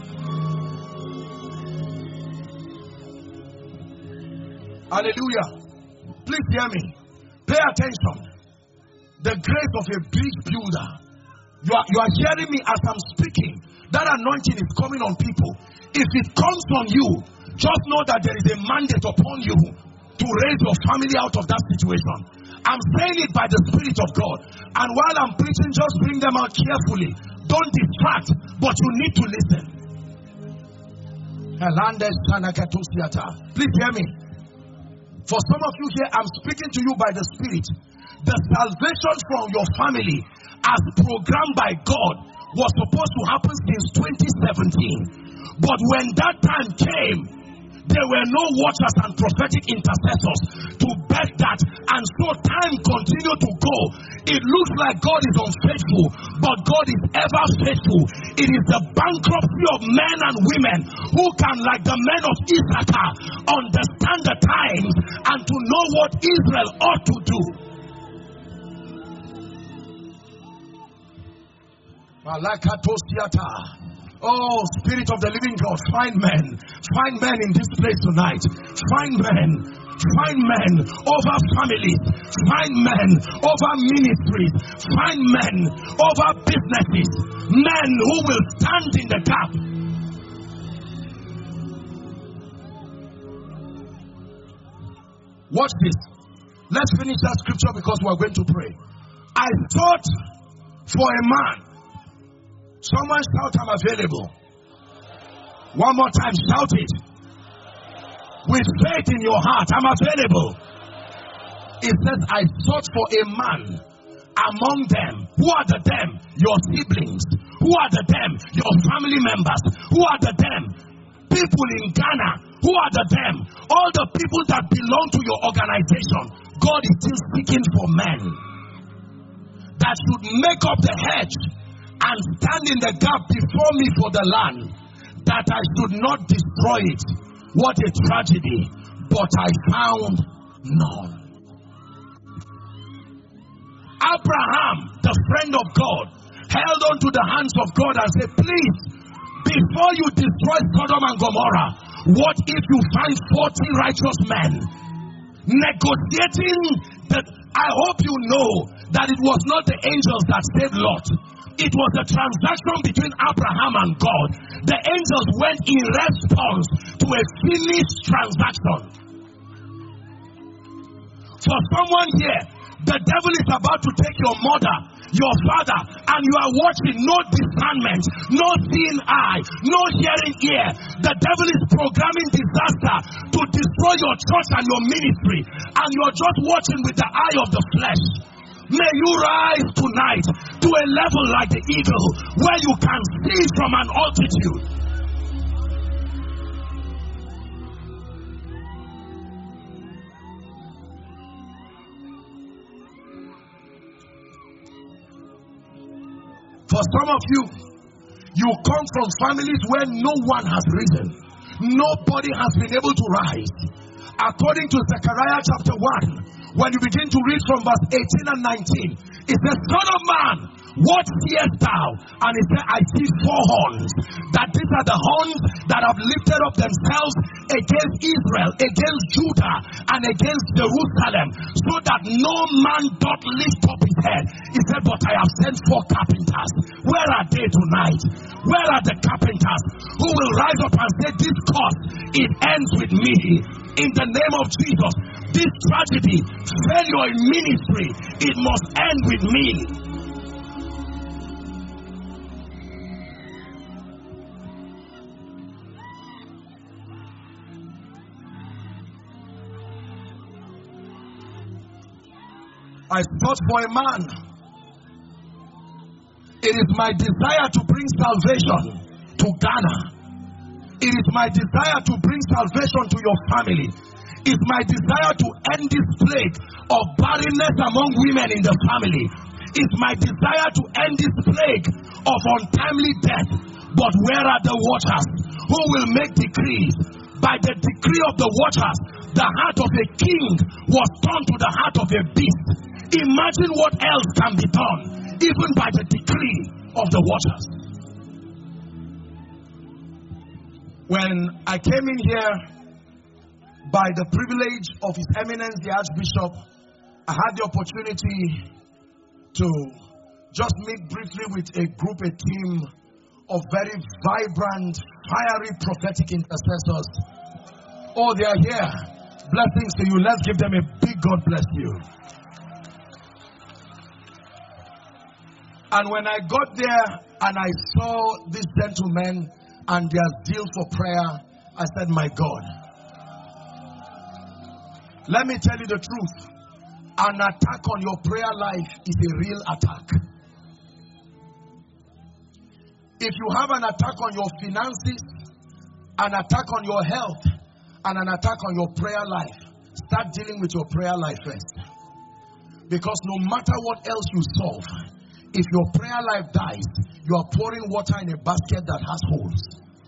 Hallelujah. Please hear me. Pay attention. The grace of a bridge builder. You are hearing me as I'm speaking. That anointing is coming on people. If it comes on you, just know that there is a mandate upon you to raise your family out of that situation. I'm saying it by the Spirit of God. And while I'm preaching, just bring them out carefully. Don't distract, but you need to listen. Please hear me. For some of you here, I'm speaking to you by the Spirit. The salvation from your family, as programmed by God, was supposed to happen since 2017. But when that time came, there were no watchers and prophetic intercessors to beg that, and so time continued to go. It looks like God is unfaithful, but God is ever faithful. It is the bankruptcy of men and women who can, like the men of Issachar, understand the times and to know what Israel ought to do. Oh, Spirit of the living God, find men in this place tonight. Find men over families, find men over ministries, find men over businesses, men who will stand in the gap. Watch this. Let's finish that scripture because we're going to pray. I thought for a man. Someone shout, I'm available. One more time, shout it. With faith in your heart, I'm available. It says, I sought for a man among them. Who are the them? Your siblings. Who are the them? Your family members. Who are the them? People in Ghana. Who are the them? All the people that belong to your organization. God is still seeking for men that should make up the hedge and stand in the gap before me for the land, that I should not destroy it. What a tragedy. But I found none. Abraham, the friend of God, held on to the hands of God and said, please, before you destroy Sodom and Gomorrah, what if you find 40 righteous men negotiating that? I hope you know that it was not the angels that saved Lot. It was a transaction between Abraham and God. The angels went in response to a finished transaction. For someone here, the devil is about to take your mother, your father, and you are watching. No discernment, no seeing eye, no hearing ear. The devil is programming disaster to destroy your church and your ministry, and you're just watching with the eye of the flesh. May you rise tonight to a level like the eagle, where you can see from an altitude. For some of you, you come from families where no one has risen. Nobody has been able to rise. According to Zechariah chapter 1, when you begin to read from verse 18 and 19, it says, Son of man, what seest thou? And he said, I see 4 horns. That these are the horns that have lifted up themselves against Israel, against Judah, and against Jerusalem, so that no man doth lift up his head. He said, but I have sent 4 carpenters. Where are they tonight? Where are the carpenters who will rise up and say, this cause, it ends with me. In the name of Jesus, this tragedy, failure in ministry, it must end with me. I sought for a man. It is my desire to bring salvation to Ghana. It is my desire to bring salvation to your family. It's my desire to end this plague of barrenness among women in the family. It's my desire to end this plague of untimely death. But where are the watchers who will make decrees? By the decree of the watchers, the heart of a king was turned to the heart of a beast. Imagine what else can be done, even by the decree of the watchers. When I came in here, by the privilege of His Eminence the Archbishop, I had the opportunity to just meet briefly with a group, a team of very vibrant, fiery prophetic intercessors. Oh, they are here. Blessings to you. Let's give them a big God bless you. And when I got there and I saw these gentlemen and their zeal for prayer, I said, my God, let me tell you the truth. An attack on your prayer life is a real attack. If you have an attack on your finances, an attack on your health, and an attack on your prayer life, start dealing with your prayer life first. Because no matter what else you solve, if your prayer life dies, you are pouring water in a basket that has holes.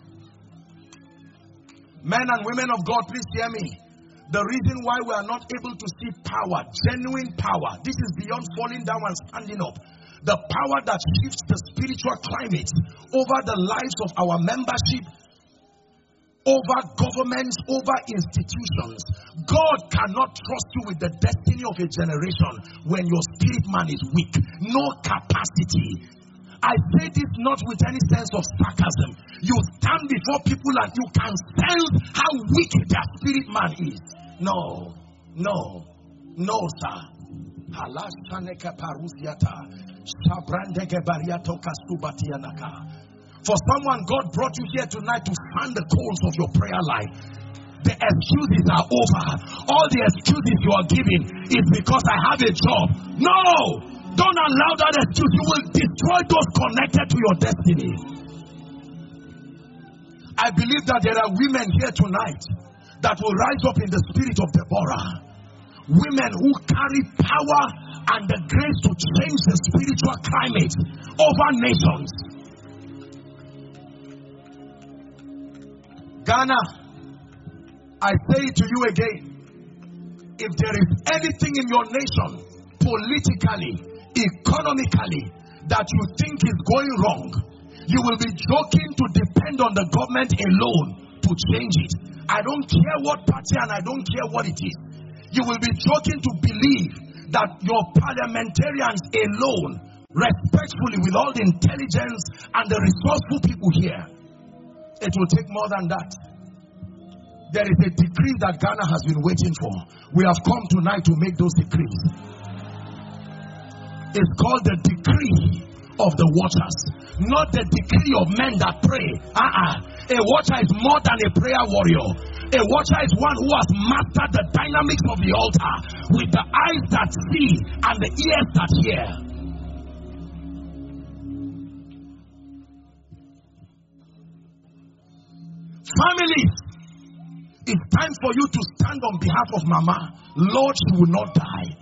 Men and women of God, please hear me. The reason why we are not able to see power, genuine power, this is beyond falling down and standing up. The power that shifts the spiritual climate over the lives of our membership, over governments, over institutions. God cannot trust you with the destiny of a generation when your spirit man is weak. No capacity. I say this not with any sense of sarcasm. You stand before people and you can sense how weak their spirit man is. No. No. No, sir. For someone, God brought you here tonight to fan the coals of your prayer life. The excuses are over. All the excuses you are giving is because I have a job. No! Don't allow that excuse. You will destroy those connected to your destiny. I believe that there are women here tonight that will rise up in the spirit of Deborah. Women who carry power and the grace to change the spiritual climate over nations. Ghana, I say to you again, if there is anything in your nation, politically, economically, that you think is going wrong, you will be joking to depend on the government alone to change it. I don't care what party and I don't care what it is. You will be joking to believe that your parliamentarians alone, respectfully, with all the intelligence and the resourceful people here, it will take more than that. There is a decree that Ghana has been waiting for. We have come tonight to make those decrees. It's called the decree of the watchers, not the decree of men that pray. A watcher is more than a prayer warrior. A watcher is one who has mastered the dynamics of the altar with the eyes that see and the ears that hear. Families, it's time for you to stand on behalf of Mama. Lord, she will not die.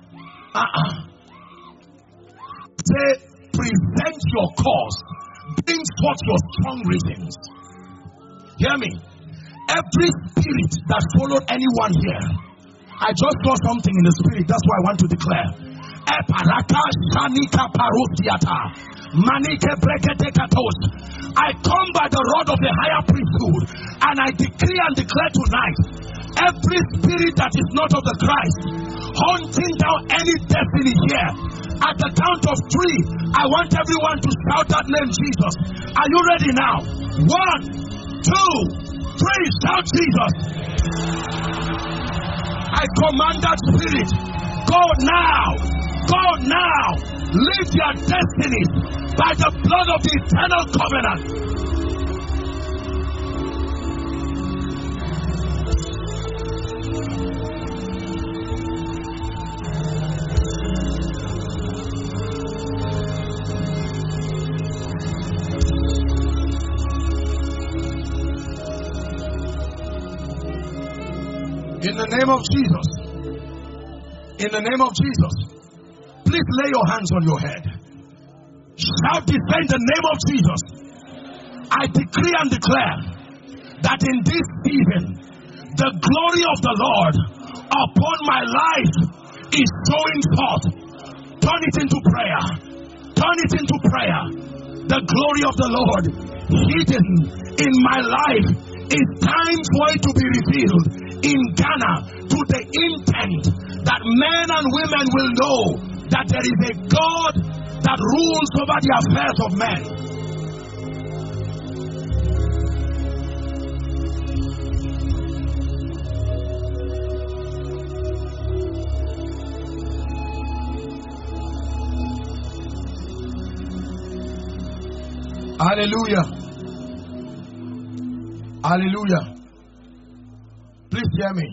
Say, present your cause. Bring forth your strong reasons. Hear me. Every spirit that followed anyone here, I just saw something in the spirit. That's why I want to declare. I come by the rod of the higher priesthood, and I decree and declare tonight, every spirit that is not of the Christ, hunting down any destiny here. At the count of 3, I want everyone to shout that name, Jesus. Are you ready now? 1, 2, 3, shout Jesus. I command that spirit, go now, go now, live their destinies by the blood of the eternal covenant. In the name of Jesus. In the name of Jesus. Please lay your hands on your head. Shout this in the name of Jesus. I decree and declare that in this season, the glory of the Lord upon my life is showing forth. Turn it into prayer. Turn it into prayer. The glory of the Lord hidden in my life. It's time for it to be revealed in Ghana, to the intent that men and women will know that there is a God that rules over the affairs of men. Hallelujah. Hallelujah. Please hear me.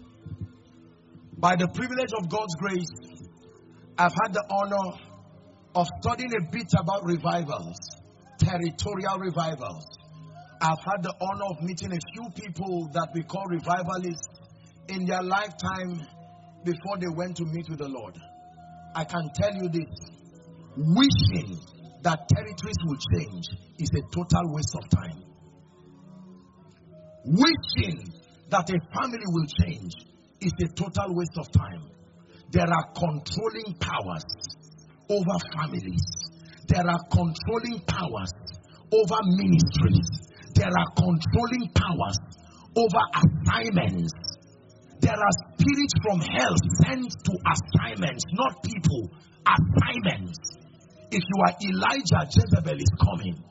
By the privilege of God's grace, I've had the honor of studying a bit about revivals, territorial revivals. I've had the honor of meeting a few people that we call revivalists in their lifetime before they went to meet with the Lord. I can tell you this, wishing that territories will change is a total waste of time. Wishing that a family will change is a total waste of time. There are controlling powers over families. There are controlling powers over ministries. There are controlling powers over assignments. There are spirits from hell sent to assignments, not people, assignments. If you are Elijah, Jezebel is coming.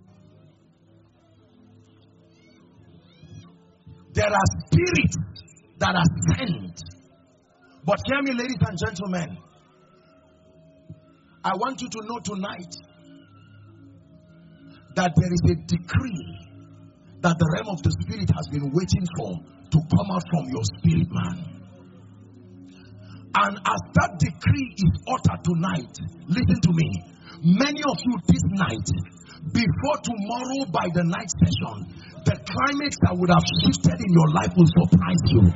There are spirits that are sent. But hear me, ladies and gentlemen. I want you to know tonight that there is a decree that the realm of the spirit has been waiting for to come out from your spirit man. And as that decree is uttered tonight, listen to me. Many of you this night, before tomorrow by the night session, the climate that would have shifted in your life will surprise you.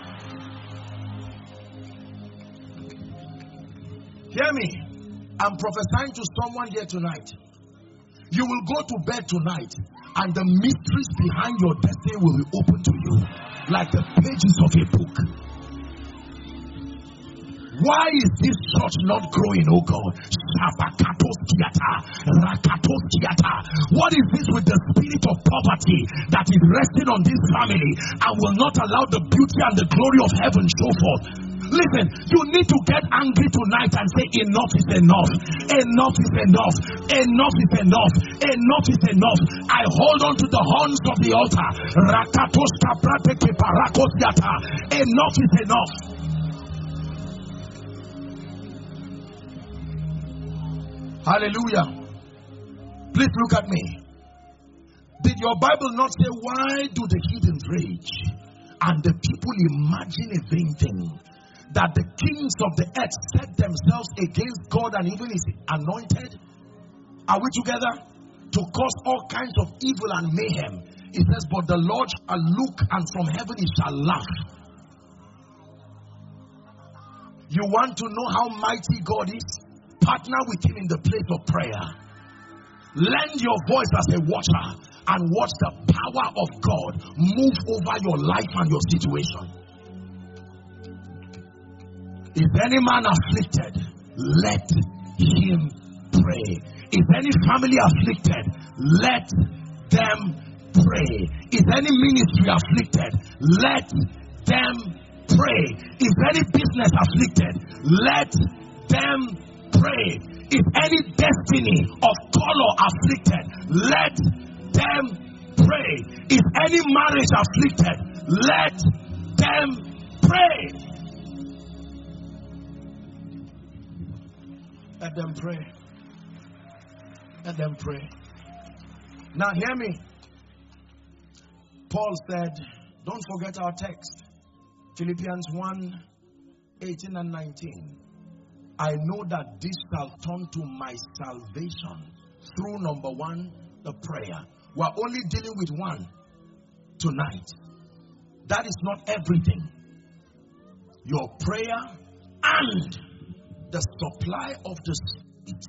Hear me. I'm prophesying to someone here tonight. You will go to bed tonight and the mysteries behind your destiny will be open to you like the pages of a book. Why is this church not growing, oh God? What is this with the spirit of poverty that is resting on this family and will not allow the beauty and the glory of heaven show forth? Listen, you need to get angry tonight and say enough is enough. Enough is enough. Enough is enough. Enough is enough. I hold on to the horns of the altar. Enough is enough. Hallelujah. Please look at me. Did your Bible not say, why do the heathens rage and the people imagine a vain thing? That the kings of the earth set themselves against God and even his anointed? Are we together? To cause all kinds of evil and mayhem. It says, but the Lord shall look and from heaven he shall laugh. You want to know how mighty God is? Partner with him in the place of prayer. Lend your voice as a watcher and watch the power of God move over your life and your situation. If any man afflicted, let him pray. If any family afflicted, let them pray. If any ministry afflicted, let them pray. If any business afflicted, let them pray. If any destiny of color afflicted, let them pray. If any marriage afflicted, let them pray. Let them pray. Let them pray. Now hear me. Paul said, don't forget our text. Philippians 1, 18 and 19. I know that this shall turn to my salvation through number one, the prayer. We're only dealing with one tonight. That is not everything. Your prayer and the supply of the Spirit.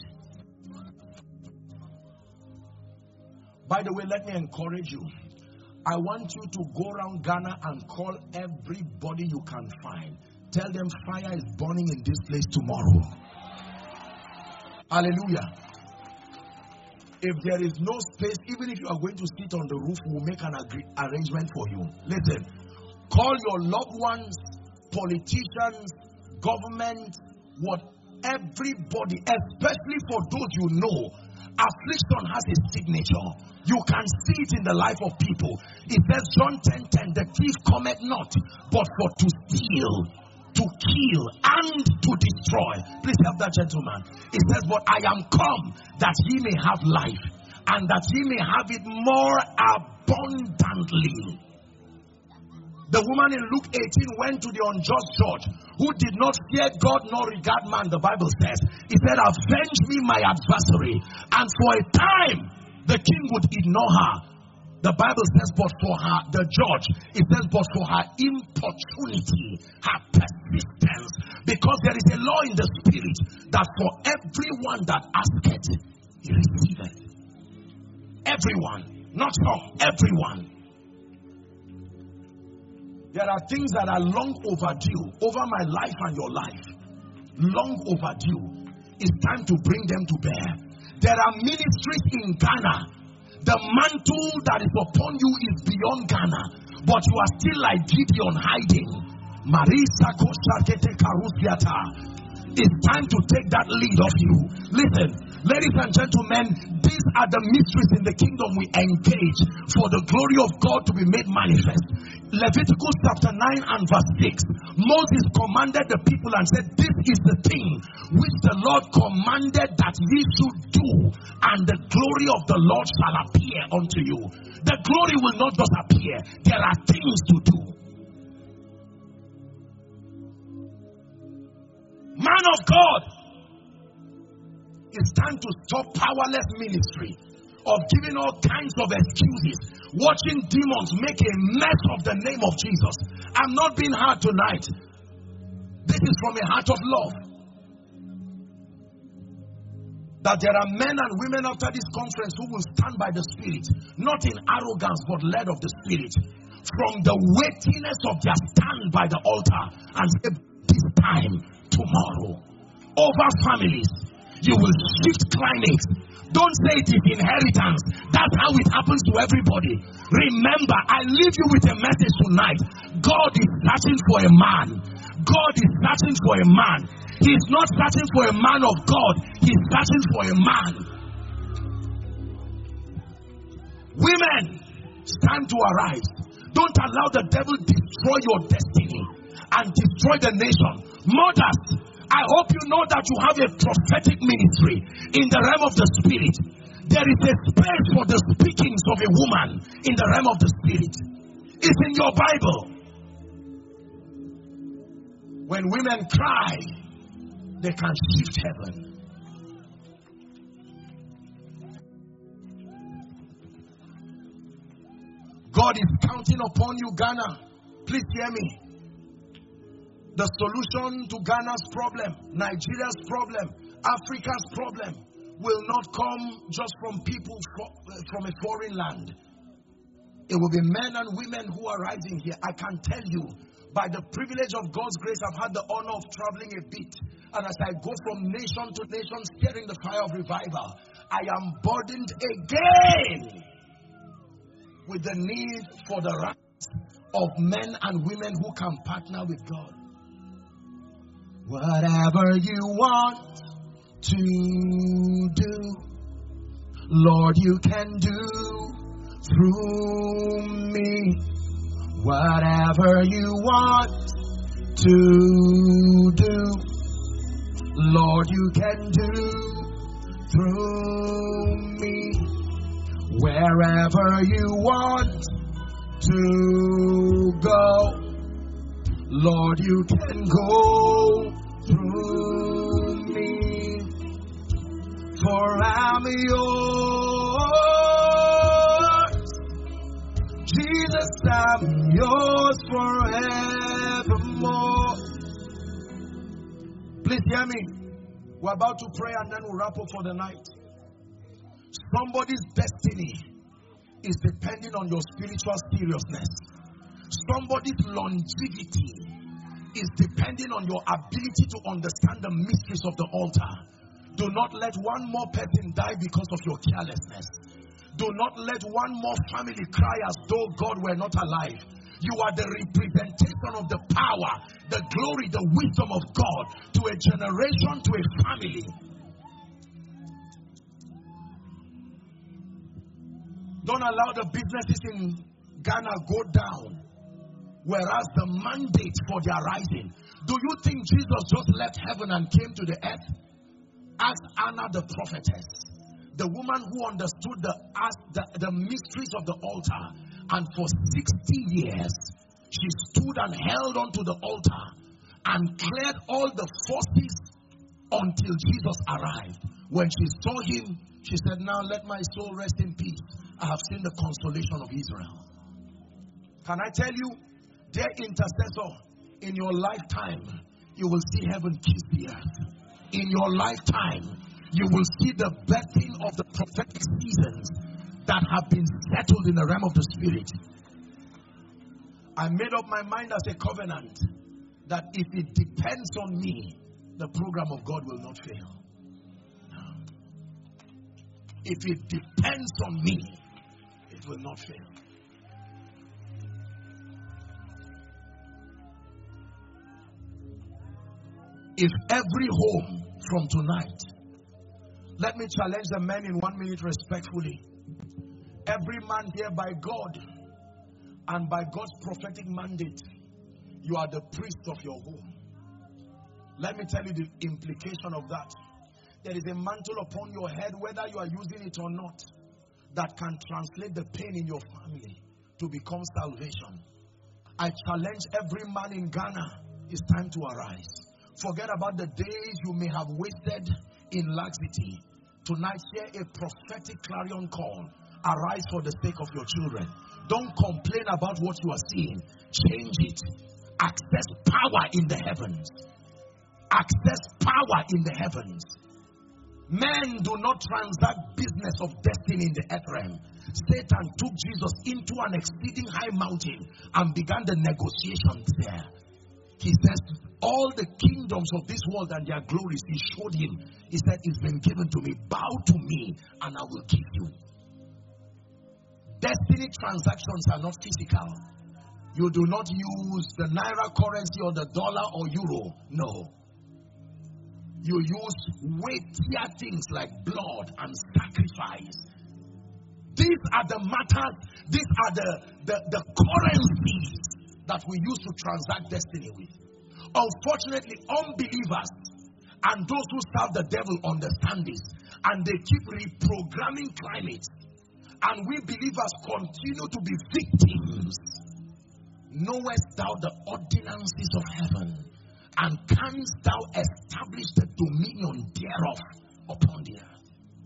By the way, let me encourage you. I want you to go around Ghana and call everybody you can find. Tell them fire is burning in this place tomorrow. Hallelujah. If there is no space, even if you are going to sit on the roof, we'll make an arrangement for you. Listen, call your loved ones, politicians, government, everybody, especially for those you know. Affliction has a signature. You can see it in the life of people. It says, John 10:10, the thief cometh not, but for to steal, to kill, and to destroy. Please help that gentleman. It says, but I am come that he may have life, and that he may have it more abundantly. The woman in Luke 18 went to the unjust judge who did not fear God nor regard man, the Bible says. He said, avenge me my adversary. And for a time, the king would ignore her. The Bible says, but for her, the judge, it says, but for her importunity, her persistence, because there is a law in the spirit that for everyone that asketh, he receiveth. Everyone, not some, everyone. There are things that are long overdue over my life and your life. Long overdue. It's time to bring them to bear. There are ministries in Ghana. The mantle that is upon you is beyond Ghana, but you are still like Gideon hiding. It's time to take that lead off you. Listen, Ladies and gentlemen, these are the mysteries in the kingdom we engage for the glory of God to be made manifest. Leviticus chapter 9 and verse 6. Moses commanded the people and said, this is the thing which the Lord commanded that ye should do, and the glory of the Lord shall appear unto you. The glory will not just appear. There are things to do. Man of God, it's time to stop powerless ministry of giving all kinds of excuses, watching demons make a mess of the name of Jesus. I'm not being hard tonight. This is from a heart of love. That there are men and women after this conference who will stand by the Spirit, not in arrogance but led of the Spirit, from the weightiness of their stand by the altar, and say, this time tomorrow over families. You will shift climates. Don't say it is inheritance. That's how it happens to everybody. Remember, I leave you with a message tonight. God is searching for a man. God is searching for a man. He's not searching for a man of God. He's searching for a man. Women, stand to arise. Don't allow the devil destroy your destiny and destroy the nation. Mothers, I hope you know that you have a prophetic ministry in the realm of the Spirit. There is a space for the speakings of a woman in the realm of the Spirit. It's in your Bible. When women cry, they can shift heaven. God is counting upon you, Ghana. Please hear me. The solution to Ghana's problem, Nigeria's problem, Africa's problem will not come just from people from a foreign land. It will be men and women who are rising here. I can tell you, by the privilege of God's grace, I've had the honor of traveling a bit. And as I go from nation to nation, stirring the fire of revival, I am burdened again with the need for the rights of men and women who can partner with God. Whatever you want to do, Lord, you can do through me. Whatever you want to do, Lord, you can do through me. Wherever you want to go, Lord, you can go through me. For I'm yours, Jesus, I'm yours forevermore. Please hear me. We're about to pray and then we'll wrap up for the night. Somebody's destiny is depending on your spiritual seriousness. Somebody's longevity is depending on your ability to understand the mysteries of the altar. Do not let one more person die because of your carelessness. Do not let one more family cry as though God were not alive. You are the representation of the power, the glory, the wisdom of God to a generation, to a family. Don't allow the businesses in Ghana go down, whereas the mandate for their rising. Do you think Jesus just left heaven and came to the earth? Ask Anna the prophetess, the woman who understood the mysteries of the altar, and for 60 years she stood and held on to the altar and cleared all the forces until Jesus arrived. When she saw him, she said, now let my soul rest in peace. I have seen the consolation of Israel. Can I tell you, dear intercessor, in your lifetime, you will see heaven kiss the earth. In your lifetime, you will see the birthing of the prophetic seasons that have been settled in the realm of the Spirit. I made up my mind as a covenant that if it depends on me, the program of God will not fail. If it depends on me, it will not fail. If every home from tonight Let me challenge the men in 1 minute respectfully. Every man here by God and by God's prophetic mandate, you are the priest of your home. Let me tell you the implication of that. There is a mantle upon your head, whether you are using it or not, that can translate the pain in your family to become salvation. I challenge every man in Ghana, it's time to arise. Forget about the days you may have wasted in laxity. Tonight, hear a prophetic clarion call. Arise for the sake of your children. Don't complain about what you are seeing. Change it. Access power in the heavens. Access power in the heavens. Men do not transact business of destiny in the earth realm. Satan took Jesus into an exceeding high mountain and began the negotiations there. He says, all the kingdoms of this world and their glories, he showed him. He said, it's been given to me. Bow to me and I will give you. Destiny transactions are not physical. You do not use the naira currency or the dollar or euro. No. You use weightier things like blood and sacrifice. These are the matters, these are the currencies that we use to transact destiny with. Unfortunately, unbelievers and those who serve the devil understand this, and they keep reprogramming climate. And we believers continue to be victims. Knowest thou the ordinances of heaven, and canst thou establish the dominion thereof upon the earth?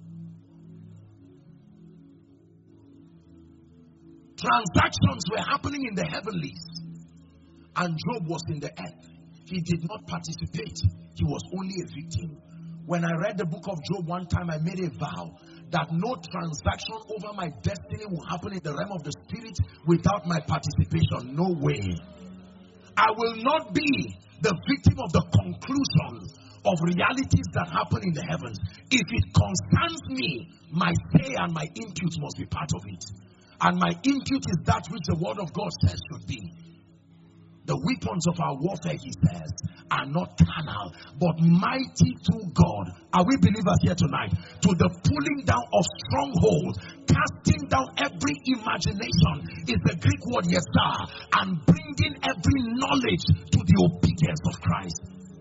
Transactions were happening in the heavenlies, and Job was in the earth. He did not participate. He was only a victim. When I read the book of Job one time, I made a vow that no transaction over my destiny will happen in the realm of the spirit without my participation. No way. I will not be the victim of the conclusion of realities that happen in the heavens. If it concerns me, my say and my input must be part of it. And my input is that which the word of God says should be. The weapons of our warfare, he says, are not carnal, but mighty through God. Are we believers here tonight? To the pulling down of strongholds, casting down every imagination, is the Greek word yesar, and bringing every knowledge to the obedience of Christ.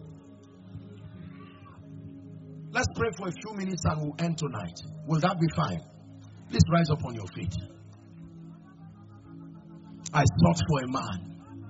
Let's pray for a few minutes and we'll end tonight. Will that be fine? Please rise up on your feet. I sought for a man.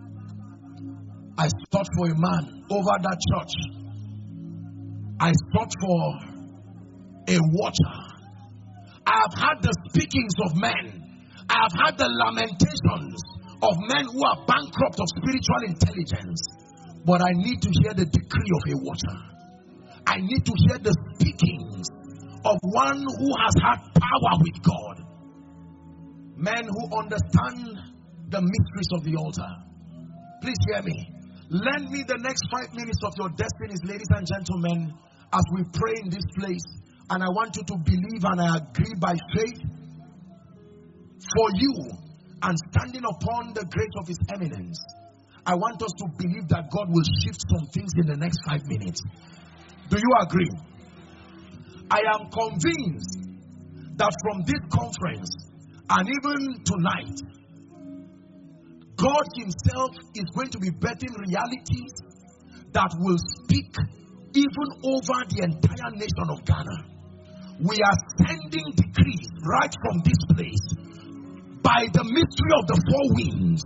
I sought for a man over that church. I sought for a watcher. I have had the speakings of men. I have had the lamentations of men who are bankrupt of spiritual intelligence. But I need to hear the decree of a watcher. I need to hear the speakings of one who has had power with God. Men who understand the mysteries of the altar. Please hear me. Lend me the next 5 minutes of your destinies, ladies and gentlemen, as we pray in this place. And I want you to believe, and I agree by faith, for you and standing upon the grace of his eminence. I want us to believe that God will shift some things in the next 5 minutes. Do you agree? I am convinced that from this conference and even tonight, God himself is going to be birthing realities that will speak even over the entire nation of Ghana. We are sending decrees right from this place by the mystery of the four winds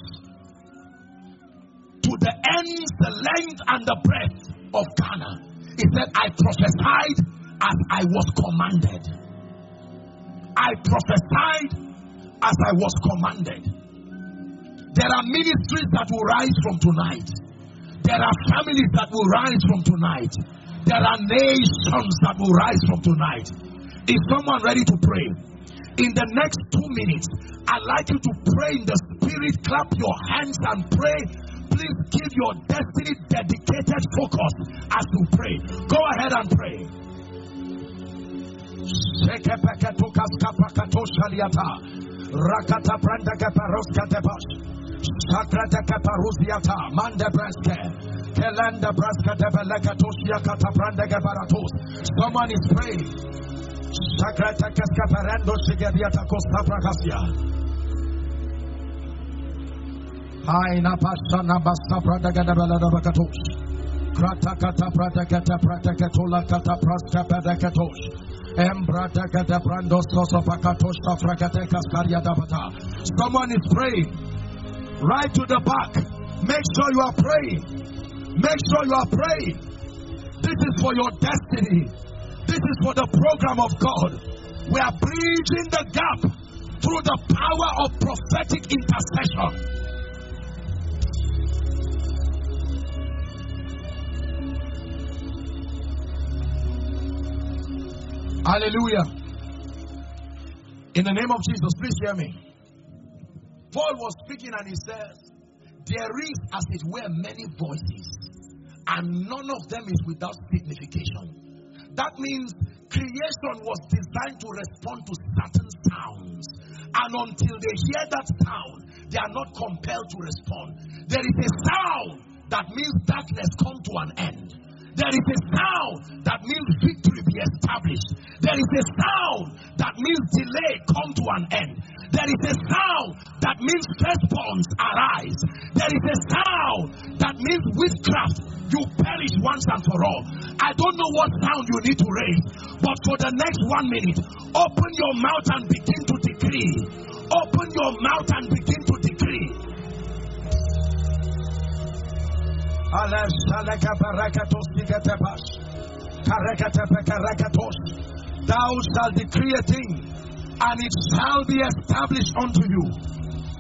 to the ends, the length, and the breadth of Ghana. He said, I prophesied as I was commanded. I prophesied as I was commanded. There are ministries that will rise from tonight. There are families that will rise from tonight. There are nations that will rise from tonight. Is someone ready to pray? In the next 2 minutes, I'd like you to pray in the spirit. Clap your hands and pray. Please give your destiny dedicated focus as you pray. Go ahead and pray. Rakata branda kaparoska tebash. Sakrata kaparusiata manda braske. Kelanda braska debeleka tosia kata branda kabaratos. Someone is praying. Sagrata Cascaparando Sigadiata Costa Pracasia. Haina Pasana Basta Pradagada Bacatosh. Kratakata Pradagata Pradagatola Kata Prasta Padagatos. Embradagada Brando Sosopakatos Fragate Cascaria Dabata. Someone is praying. Right to the back. Make sure you are praying. Make sure you are praying. This is for your destiny. This is for the program of God. We are bridging the gap through the power of prophetic intercession. Hallelujah. In the name of Jesus, please hear me. Paul was speaking and he says, there is as it were many voices, and none of them is without signification. That means creation was designed to respond to certain sounds. And until they hear that sound, they are not compelled to respond. There is a sound that means darkness come to an end. There is a sound that means victory be established. There is a sound that means delay come to an end. There is a sound that means firstborns arise. There is a sound that means witchcraft, you perish once and for all. I don't know what sound you need to raise, but for the next 1 minute, open your mouth and begin to decree. Open your mouth and begin to decree. Thou shalt decree a thing, and it shall be established unto you.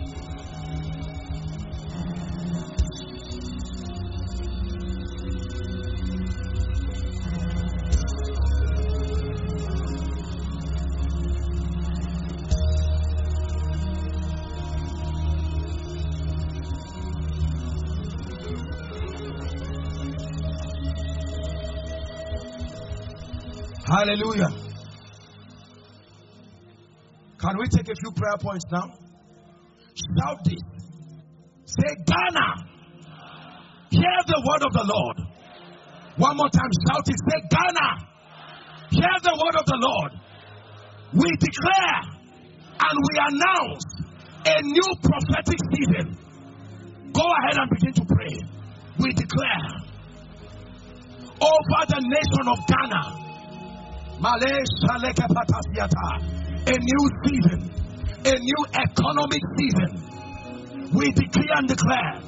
Hallelujah. Can we take a few prayer points now? Shout this. Say, Ghana, hear the word of the Lord. One more time, shout it. Say, Ghana, hear the word of the Lord. We declare and we announce a new prophetic season. Go ahead and begin to pray. We declare over the nation of Ghana, a new season, a new economic season. We decree and declare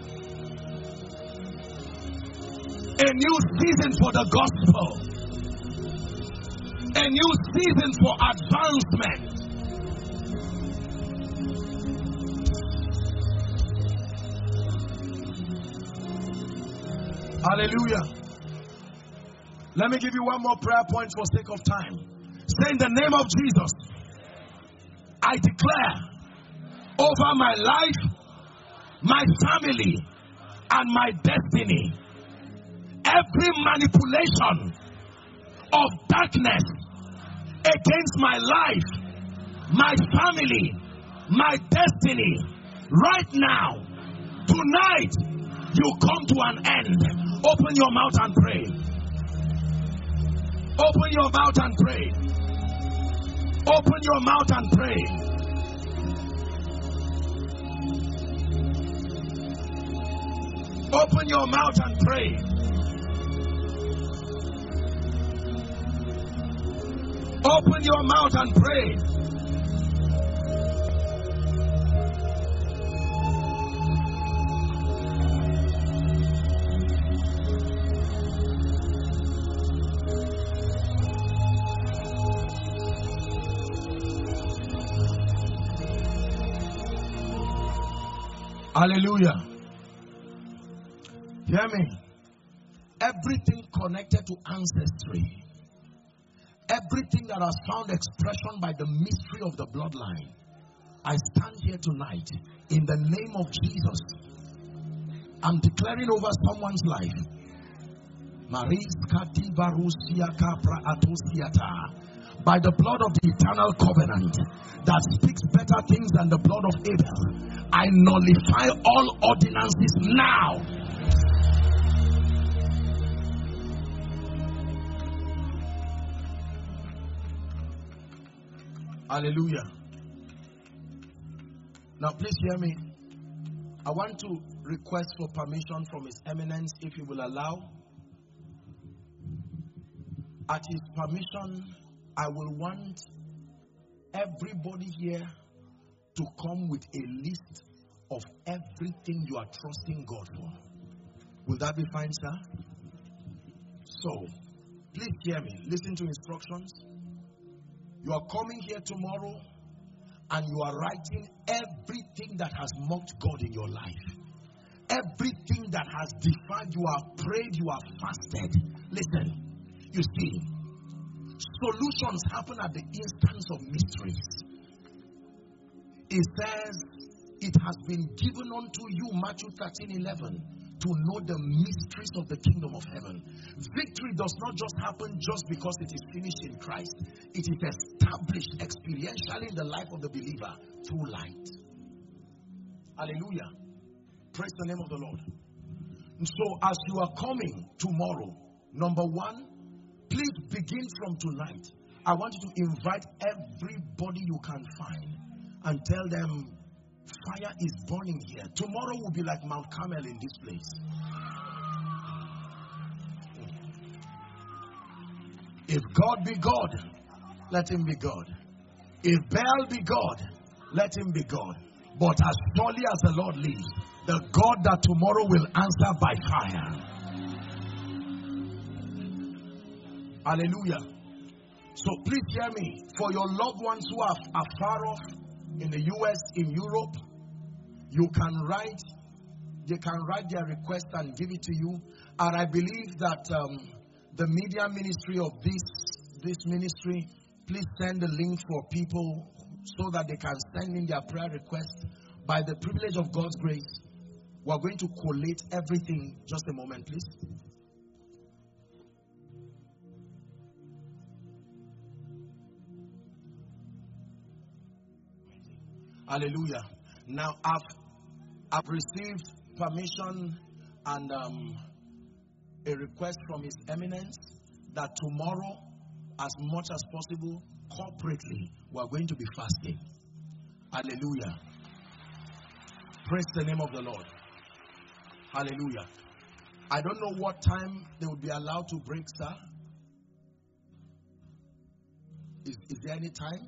a new season for the gospel, a new season for advancement. Hallelujah. Let me give you one more prayer point for sake of time. Say, in the name of Jesus, I declare over my life, my family, and my destiny, every manipulation of darkness against my life, my family, my destiny, right now, tonight, you come to an end. Open your mouth and pray. Open your mouth and pray. Open your mouth and pray. Open your mouth and pray. Open your mouth and pray. Hallelujah. Hear me. Everything connected to ancestry, everything that has found expression by the mystery of the bloodline, I stand here tonight in the name of Jesus. I'm declaring over someone's life. By the blood of the eternal covenant that speaks better things than the blood of Abel, I nullify all ordinances now. Hallelujah. Now please hear me. I want to request for permission from His Eminence, if He will allow. At His permission, I will want everybody here to come with a list of everything you are trusting God for. Will that be fine, sir? So, please hear me. Listen to instructions. You are coming here tomorrow and you are writing everything that has mocked God in your life. Everything that has defied. You have prayed, you have fasted. Listen, you see, solutions happen at the instance of mysteries. It says, it has been given unto you, Matthew 13:11, to know the mysteries of the kingdom of heaven. Victory does not just happen just because it is finished in Christ. It is established experientially in the life of the believer through light. Hallelujah. Praise the name of the Lord. And so as you are coming tomorrow, number one, please begin from tonight. I want you to invite everybody you can find and tell them, fire is burning here. Tomorrow will be like Mount Carmel in this place. If God be God, let Him be God. If Baal be God, let him be God. But as surely as the Lord lives, the God that tomorrow will answer by fire. Hallelujah. So please hear me. For your loved ones who are far off, in the US, in Europe, you can write, they can write their request and give it to you. And I believe that the media ministry of this ministry, please send the link for people so that they can send in their prayer request. By the privilege of God's grace, we are going to collate everything. Just a moment, please. Hallelujah. Now I've received permission and a request from His Eminence that tomorrow, as much as possible, corporately, we are going to be fasting. Hallelujah. Praise the name of the Lord. Hallelujah. I don't know what time they would be allowed to break, sir. Is there any time?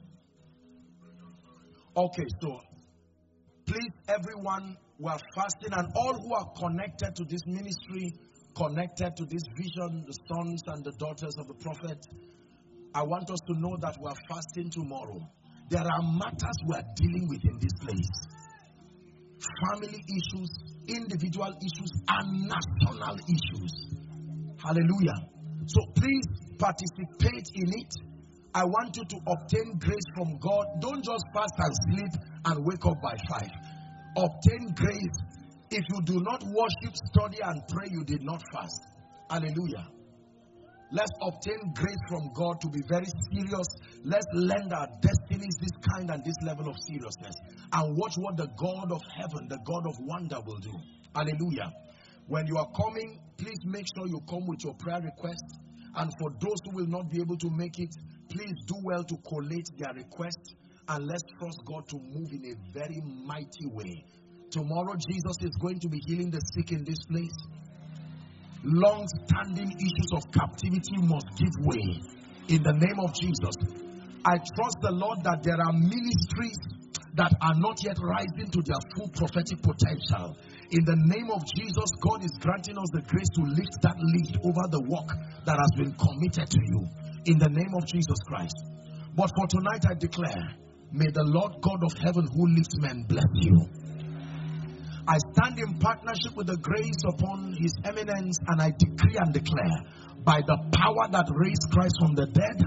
Okay, so please, everyone, we are fasting, and all who are connected to this ministry, connected to this vision, the sons and the daughters of the prophet, I want us to know that we are fasting tomorrow. There are matters we are dealing with in this place. Family issues, individual issues, and national issues. Hallelujah. So please participate in it. I want you to obtain grace from God. Don't just fast and sleep and wake up by 5. Obtain grace. If you do not worship, study, and pray, you did not fast. Hallelujah. Let's obtain grace from God to be very serious. Let's lend our destinies this kind and this level of seriousness. And watch what the God of heaven, the God of wonder will do. Hallelujah. When you are coming, please make sure you come with your prayer request. And for those who will not be able to make it, please do well to collate their request. And let's trust God to move in a very mighty way. Tomorrow, Jesus is going to be healing the sick in this place. Long-standing issues of captivity must give way in the name of Jesus. I trust the Lord that there are ministries that are not yet rising to their full prophetic potential. In the name of Jesus, God is granting us the grace to lift that lead over the work that has been committed to you. In the name of Jesus Christ. But for tonight I declare, may the Lord God of heaven who lifts men bless you. I stand in partnership with the grace upon His Eminence, and I decree and declare, by the power that raised Christ from the dead,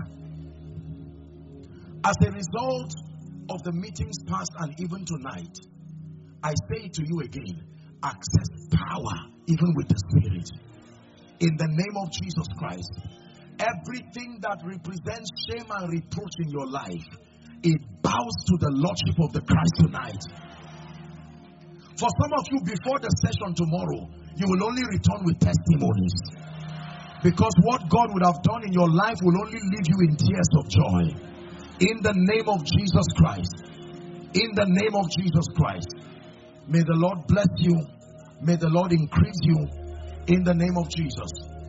as a result of the meetings past and even tonight, I say to you again, access power even with the Spirit. In the name of Jesus Christ, everything that represents shame and reproach in your life, it bows to the Lordship of the Christ tonight. For some of you, before the session tomorrow, you will only return with testimonies. Because what God would have done in your life will only leave you in tears of joy. In the name of Jesus Christ. In the name of Jesus Christ. May the Lord bless you. May the Lord increase you. In the name of Jesus.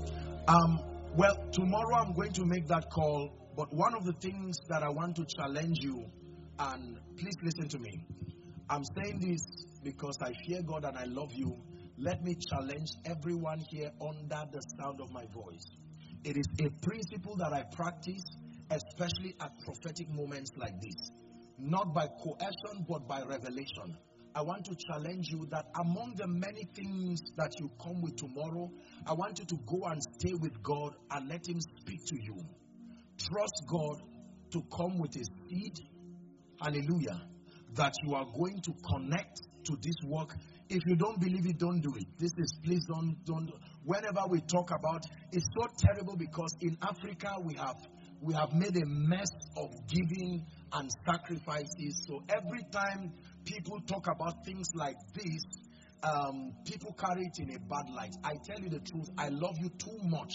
Well, tomorrow I'm going to make that call. But one of the things that I want to challenge you, and please listen to me. I'm saying this because I fear God and I love you. Let me challenge everyone here under the sound of my voice. It is a principle that I practice, especially at prophetic moments like this. Not by coercion, but by revelation. I want to challenge you that among the many things that you come with tomorrow, I want you to go and stay with God and let Him speak to you. Trust God to come with a seed, hallelujah, that you are going to connect to this work. If you don't believe it, don't do it. Please don't. Whenever we talk about, it's so terrible because in Africa we have made a mess of giving and sacrifices. So every time people talk about things like this, people carry it in a bad light. I tell you the truth, I love you too much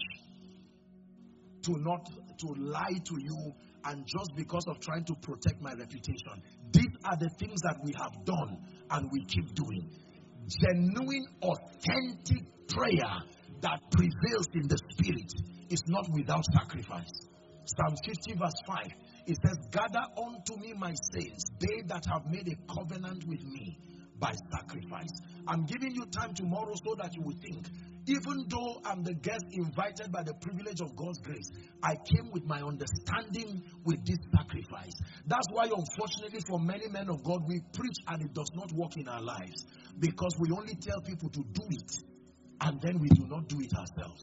to lie to you, and just because of trying to protect my reputation. These are the things that we have done and we keep doing. Genuine, authentic prayer that prevails in the spirit is not without sacrifice. Psalm 50 verse 5, it says, gather unto me my saints, they that have made a covenant with me by sacrifice. I'm giving you time tomorrow so that you will think, even though I'm the guest invited by the privilege of God's grace, I came with my understanding with this sacrifice. That's why, unfortunately, for many men of God, we preach and it does not work in our lives, because we only tell people to do it and then we do not do it ourselves.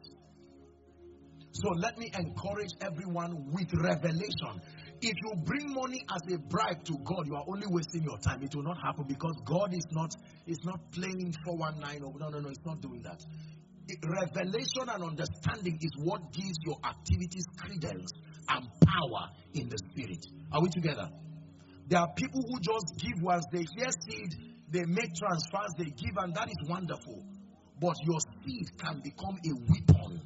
So let me encourage everyone with revelation. If you bring money as a bribe to God, you are only wasting your time. It will not happen, because God is not playing 419. No, it's not doing that. Revelation and understanding is what gives your activities credence and power in the spirit. Are we together? There are people who just give once they hear seed, they make transfers, they give, and that is wonderful. But your seed can become a weapon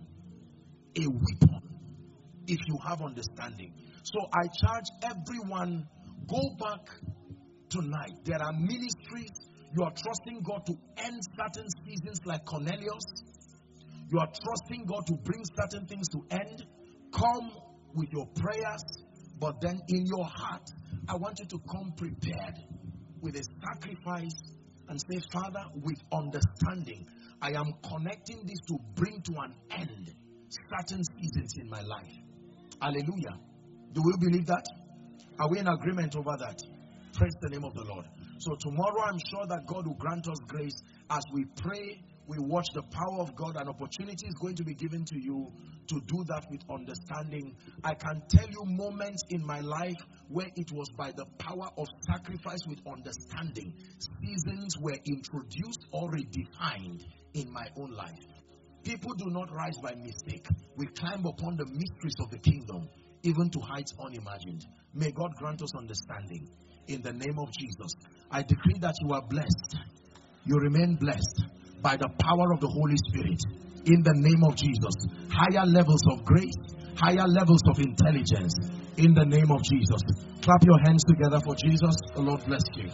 if you have understanding. So I charge everyone, go back tonight. There are ministries. You are trusting God to end certain seasons like Cornelius. You are trusting God to bring certain things to end. Come with your prayers, but then in your heart, I want you to come prepared with a sacrifice and say, Father, with understanding, I am connecting this to bring to an end certain seasons in my life. Hallelujah. Do we believe that? Are we in agreement over that? Praise the name of the Lord. So tomorrow I'm sure that God will grant us grace as we pray. We watch the power of God, and opportunity is going to be given to you to do that with understanding. I can tell you moments in my life where it was by the power of sacrifice with understanding. Seasons were introduced or redefined in my own life. People do not rise by mistake. We climb upon the mysteries of the kingdom, even to heights unimagined. May God grant us understanding. In the name of Jesus, I decree that you are blessed. You remain blessed by the power of the Holy Spirit. In the name of Jesus, higher levels of grace, higher levels of intelligence. In the name of Jesus. Clap your hands together for Jesus. The Lord bless you.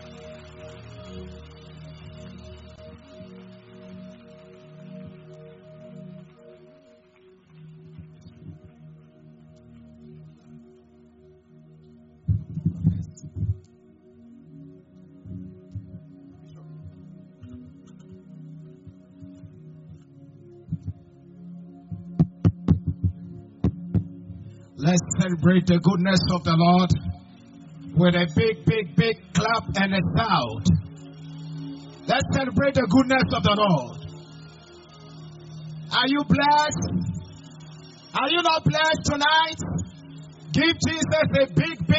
Let's celebrate the goodness of the Lord with a big, big, big clap and a shout. Let's celebrate the goodness of the Lord. Are you blessed? Are you not blessed tonight? Give Jesus a big, big